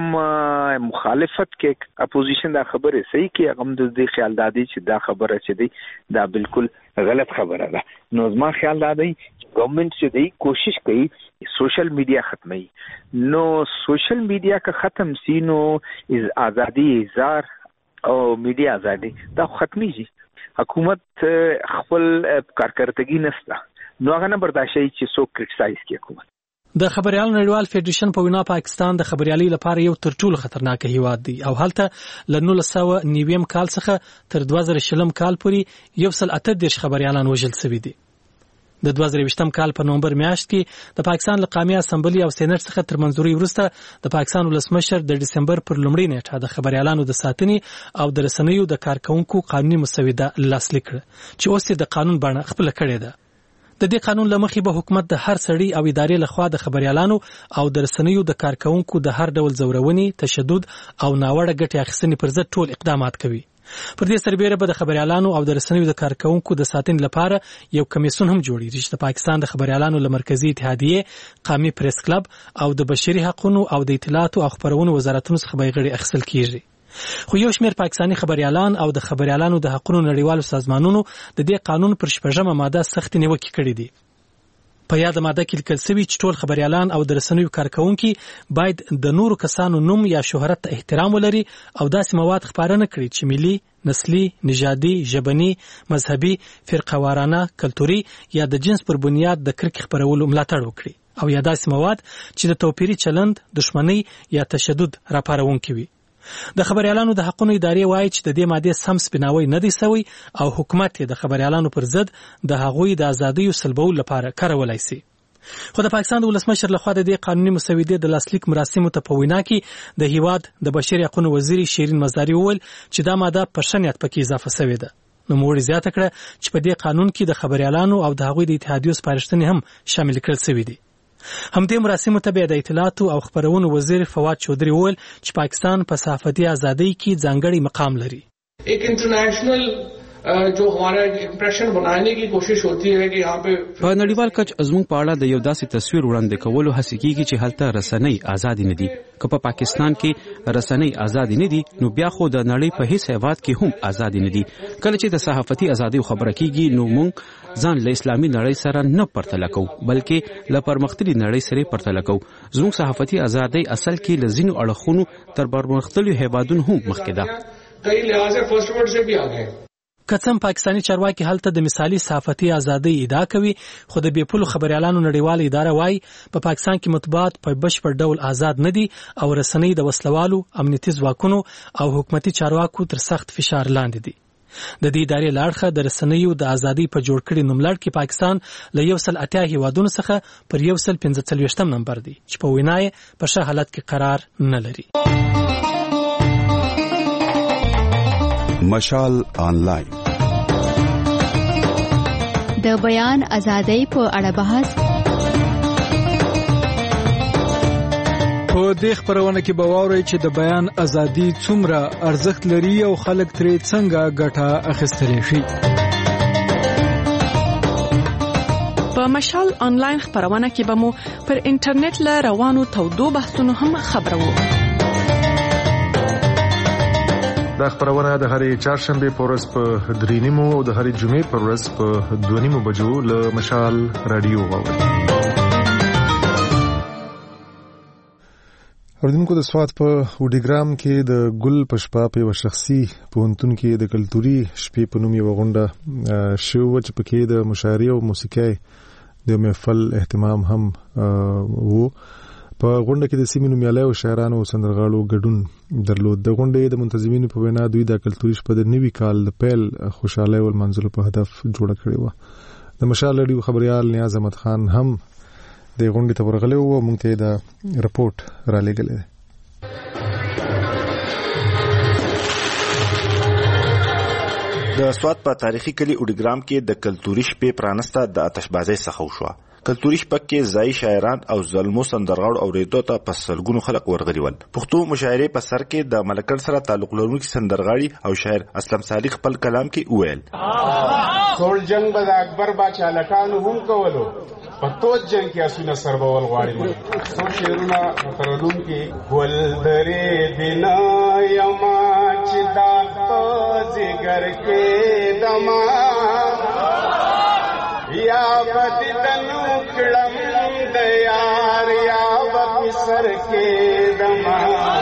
مخالفت کې اپوزیشن دا خبره صحیح کوي هغه د دې خیال دادی چې دا خبره چې دی دا بالکل غلط خبره ده. نو زما خیال دادی ګورنمنت چې دی کوشش کوي سوشل میډیا ختمي. نو سوشل میډیا که ختم سي نو ازادي اظهار او میډیا ازادي دا ختميږي. حکومت خپل کارکړتګي نسته نو هغه نه برداشتي چې څوک کریټیسایز کوي حکومت. د خبريالانو نړیوال فدریشن په وینا پاکستان د خبريالۍ لپاره یو تر ټولو خطرناک هیواد دی او هلته له نولس سوه نوي کال څخه تر دوه زره شلم کال پورې یو سل اته دېرش خبريالان وژل شوي دي. د دوه زره یوویشتم کال په نومبر میاشت کې د پاکستان له قومي اسمبلی او سېنات څخه تر منځوري وروسته د پاکستان ولسمشر د دسمبر پر لومړۍ نیټه د خبريالانو د ساتنې او د رسنیو د کارکونکو قانوني مسوده لاسلیک کړه چې اوس د قانون بڼه خپل کړې ده. د دې قانون لمخې به حکومت د هر سړي او ادارې لخوا د خبريالانو او د رسنیو د کارکونکو د هر ډول زورونې، تشدد او ناوړه ګټې اخیستنې پر ضد ټول اقدامات کوي. پر دې سربېره به د خبريالانو او د رسنیو د کارکونکو د ساتنې لپاره یو کمیسیون هم جوړیږي چې د پاکستان د خبريالانو له مرکزی اتحادیه، قومي پریس کلب او د بشري حقوقو او د اطلاعات او خبرونو وزارتونو څخه به غړي اخیستل کیږي. خو یو شمېر پاکستاني خبريالان او د خبريالانو د حقوقو نړیوالو سازمانونو د دې قانون پر شپږمه ماده سخت نیوکې کړې دي. په یاد ماده کې لیکل شوی چې ټول خبريالان او د رسنیو کارکونکي باید د نورو کسانو نوم یا شهرت ته احترام ولري او داسې مواد خپاره نه کړي چې ملي، نسلی، نژادي، ژبني، مذهبي، فرقه‌وارانه، کلتوري یا د جنس پر بنیاد د کرکې خپرولو ملاتړ وکړي او یا داسې مواد چې د توپیري چلند، دښمنۍ یا تشدد راپارونکي وي. د خبريالانو د حقوقو ادارې وایي چې د دې ماده سم سپیناوی نه دی سوی او حکومت د خبريالانو پر ضد د هغوی د ازادۍ سلبولو لپاره کارولای شي. خو د پاکستان د ولسمشر لخوا د دې قانوني مسودې د لاسلیک مراسمو ته په وینا کې د هیواد د بشري حقوقو وزیر شیرین مزاری وویل چې دا ماده په شنیات پکې اضافه شوې ده. نو موږ زیاته کړه چې په دې قانون کې د خبريالانو او د هغوی د اتحادیو سپارښتنې هم شامل کړل شوې دي. همدې مراسمو ته د اطلاعات او خبرونو وزیر فواد چودري وویل چې پاکستان په صحافتي ازادۍ کې ځانګړی مقام لري. एक इंटरनेशनल जो हमारा इंप्रेशन बनाने की कोशिश होती है कि यहाँ पे په نړیوال کچ ازمون په اړه د یو داسې تصویر وړاندې کولو هڅه کیږي چې هلته رسنۍ آزاد نه دي. که په پاکستان کې رسنۍ آزاد نه دي نو بیا خو د نړۍ په هیڅ هیواد کې هم آزاد نه دي. کله چې د صحافتي ازادۍ خبره کیږي نو موږ ځان له اسلامي نړۍ سره نه پرتله کوو بلکې له پرمختللي نړۍ سره پرتله کوو. زموږ صحافتي ازادۍ اصل کې له ځینو اړخونو تر پرمختللو هیوادونو هم مخکې ده. कई लिहाज से फर्स्ट वर्ल्ड से भी आगे हैं. کڅم پاکستانی چارواکي هلته د مثالی صحافتي ازادۍ ادعا کوي خو د بیپولو خبريالانو نړیواله اداره وايي په پاکستان کې مطبوعات په بشپړ ډول آزاد نه دي او رسنۍ د وسلوالو، امنیتي ځواکونو او حکومتي چارواکو تر سخت فشار لاندې دي. د دې ادارې لاړخه د رسنیو د ازادۍ په جوړ کړي نوملړ کې پاکستان له یو سل اتیا هیوادونو څخه پر یو سل پنځه څلوېښتم نمبر دی چې په وینا یې په ښه حالت کې قرار نه لري. مشال آنلاین د بیان ازادۍ په اړه بحث. په دې خبرونه کې به واورئ چې د بیان ازادي څومره ارزښت لري او خلک ترې څنګه ګټه اخیستلی شي. په مشال آنلاین خبرونه کې به مو پر انټرنیټ له روانو تودو بحثونو هم خبرو. دا خبرونه د هرې چهارشنبه په ورځ په درې نیمو او د هرې جمعې په ورځ په دوه نیمو بجو له مشال رادیو واورئ. اوریدونکو د سوات په وډیګرام کې د ګل په شپه په یو شخصي پوهنتون کې د کلتوري شپې په نوم یو غونډه شوه چې پکې د مشاعرې او موسیقۍ د محفل اهتمام هم وو. په غونډه کې د سیمې نومیالي او شاعرانو او سندرغاړو ګډون درلود. د غونډې د منتظمینو په وینا دوی د کلتوري شپه د نوي کال د پیل خوشاله او منځلو په هدف جوړه کړې و. د مشال رادیو خبريال نیاز احمد خان هم د غونډې ته ورغلی و او موږ ته د رپورټ را لېږلی دی. د سوات په تاریخي کلی وډیګرام کې د کلتوري شپې پرانسته د آتشبازۍ څخه وشوه. کلتوري شپه کې ځای شاعران او زلمو سندرغاړو اوریدو ته په سلګونو خلک ورغلي ول. پښتو مشاعرې په سر کې د ملکړ سره تعلق لرونکي سندرغاړي او شاعر اسلم صادق خپل کلام کې وویل ټول جنگ به د اکبر باچا لټانو هم کولو په توج جنگ کې اسونه سربول غواړي. څو شعرونه ترلوم کې ګل درې دینا یما چې دا په ځګر کې دما یا بددنو کړم د یار یا په سر کې دما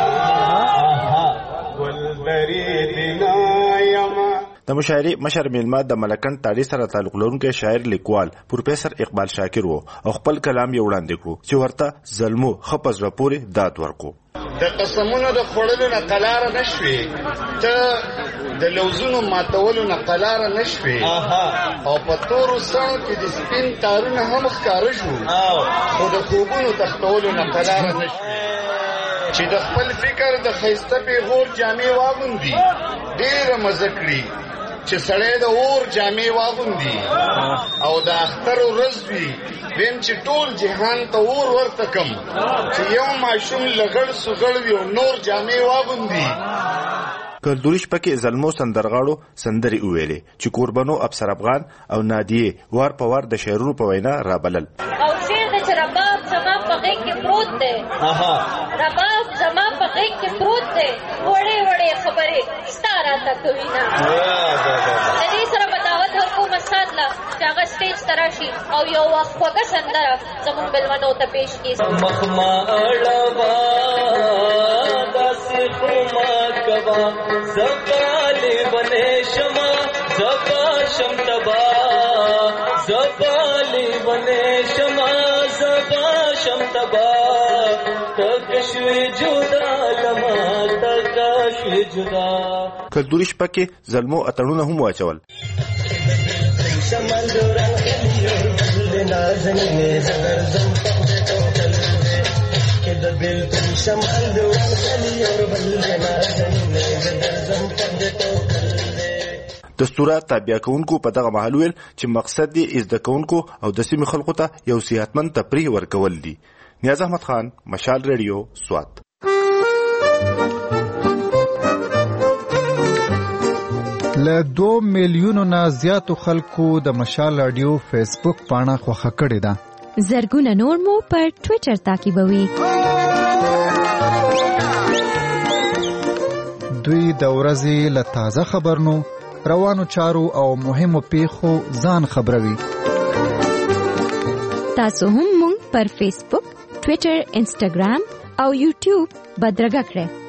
ګل درې دینا یما. د مشاعرې مشر میلمه د ملکن تاړي سره تعلق لرونکي شاعر لیکوال پروفیسور اقبال شاکر وو او خپل کلام یې وړاندې کړو چې ورته زلمو خپز راپوري داد ورکو. د قسمونو د خړلو نه قلار نشوي ته د لوزونو ماتولو نه قلار نشوي او په تورو سړو کې د سپین تارونه هم ښکار شو خو د خوبونو تختولو نه قلار نشوي چې د خپل فکر د خيسته په غور جامې واغوندي ډېر مزه کړی چې سړی د اور جامې واغوندي او د اختر ورځ وي ویم چې ټول جهان ته اور ورته کم چې یو ماشوم لغړ سوغړ وي او نور جامې واغوندي. کلتوري شپه کې زلمو سندرغاړو سندري وویلې چې قربانو افسر افغان او نادیه وار په وار د شعرونو په وینا رابلل. او شعر د رباب زما په غېږ کې پروت دی رباب زما په غېږ کې پروت دی وړې وړې خبرې ستا راته کوي نه. د دې سره به دعوت ورکوم استاد له چې هغه سټیج ته راشي او یو وخت خوږه سندره زموږ مېلمنو ته پیش کړي. مخما اړوا داسې خو ما کوا زبالې بنې شما زبا شم تبا زبالې بنې شما زبا شم تبا تکشوی جدا لما تکشوی جدا. کلتوري شپه کې زلمو اتړونه هم واچول. دستوره تابع کوونکو په دغه محل ویل چې مقصد دی زده کوونکو او د سیمې خلکو ته یو صحتمند تفریح ورکول دي. نیاز احمد خان، مشال ریډیو، سوات. له دو میلیونو نه زیاتو خلکو د مشال رادیو فیسبوک پاڼه خوښه کړې ده. زرګونه نور مو پر ټوئیټر تعقیبوي. دوی د ورځې له تازه خبرونو، روانو چارو او مهمو پیښو ځان خبروي. تاسو هم مونږ پر فیسبوک، ټوئیټر، انسټاګرام او یوټیوب بدرګه کړئ.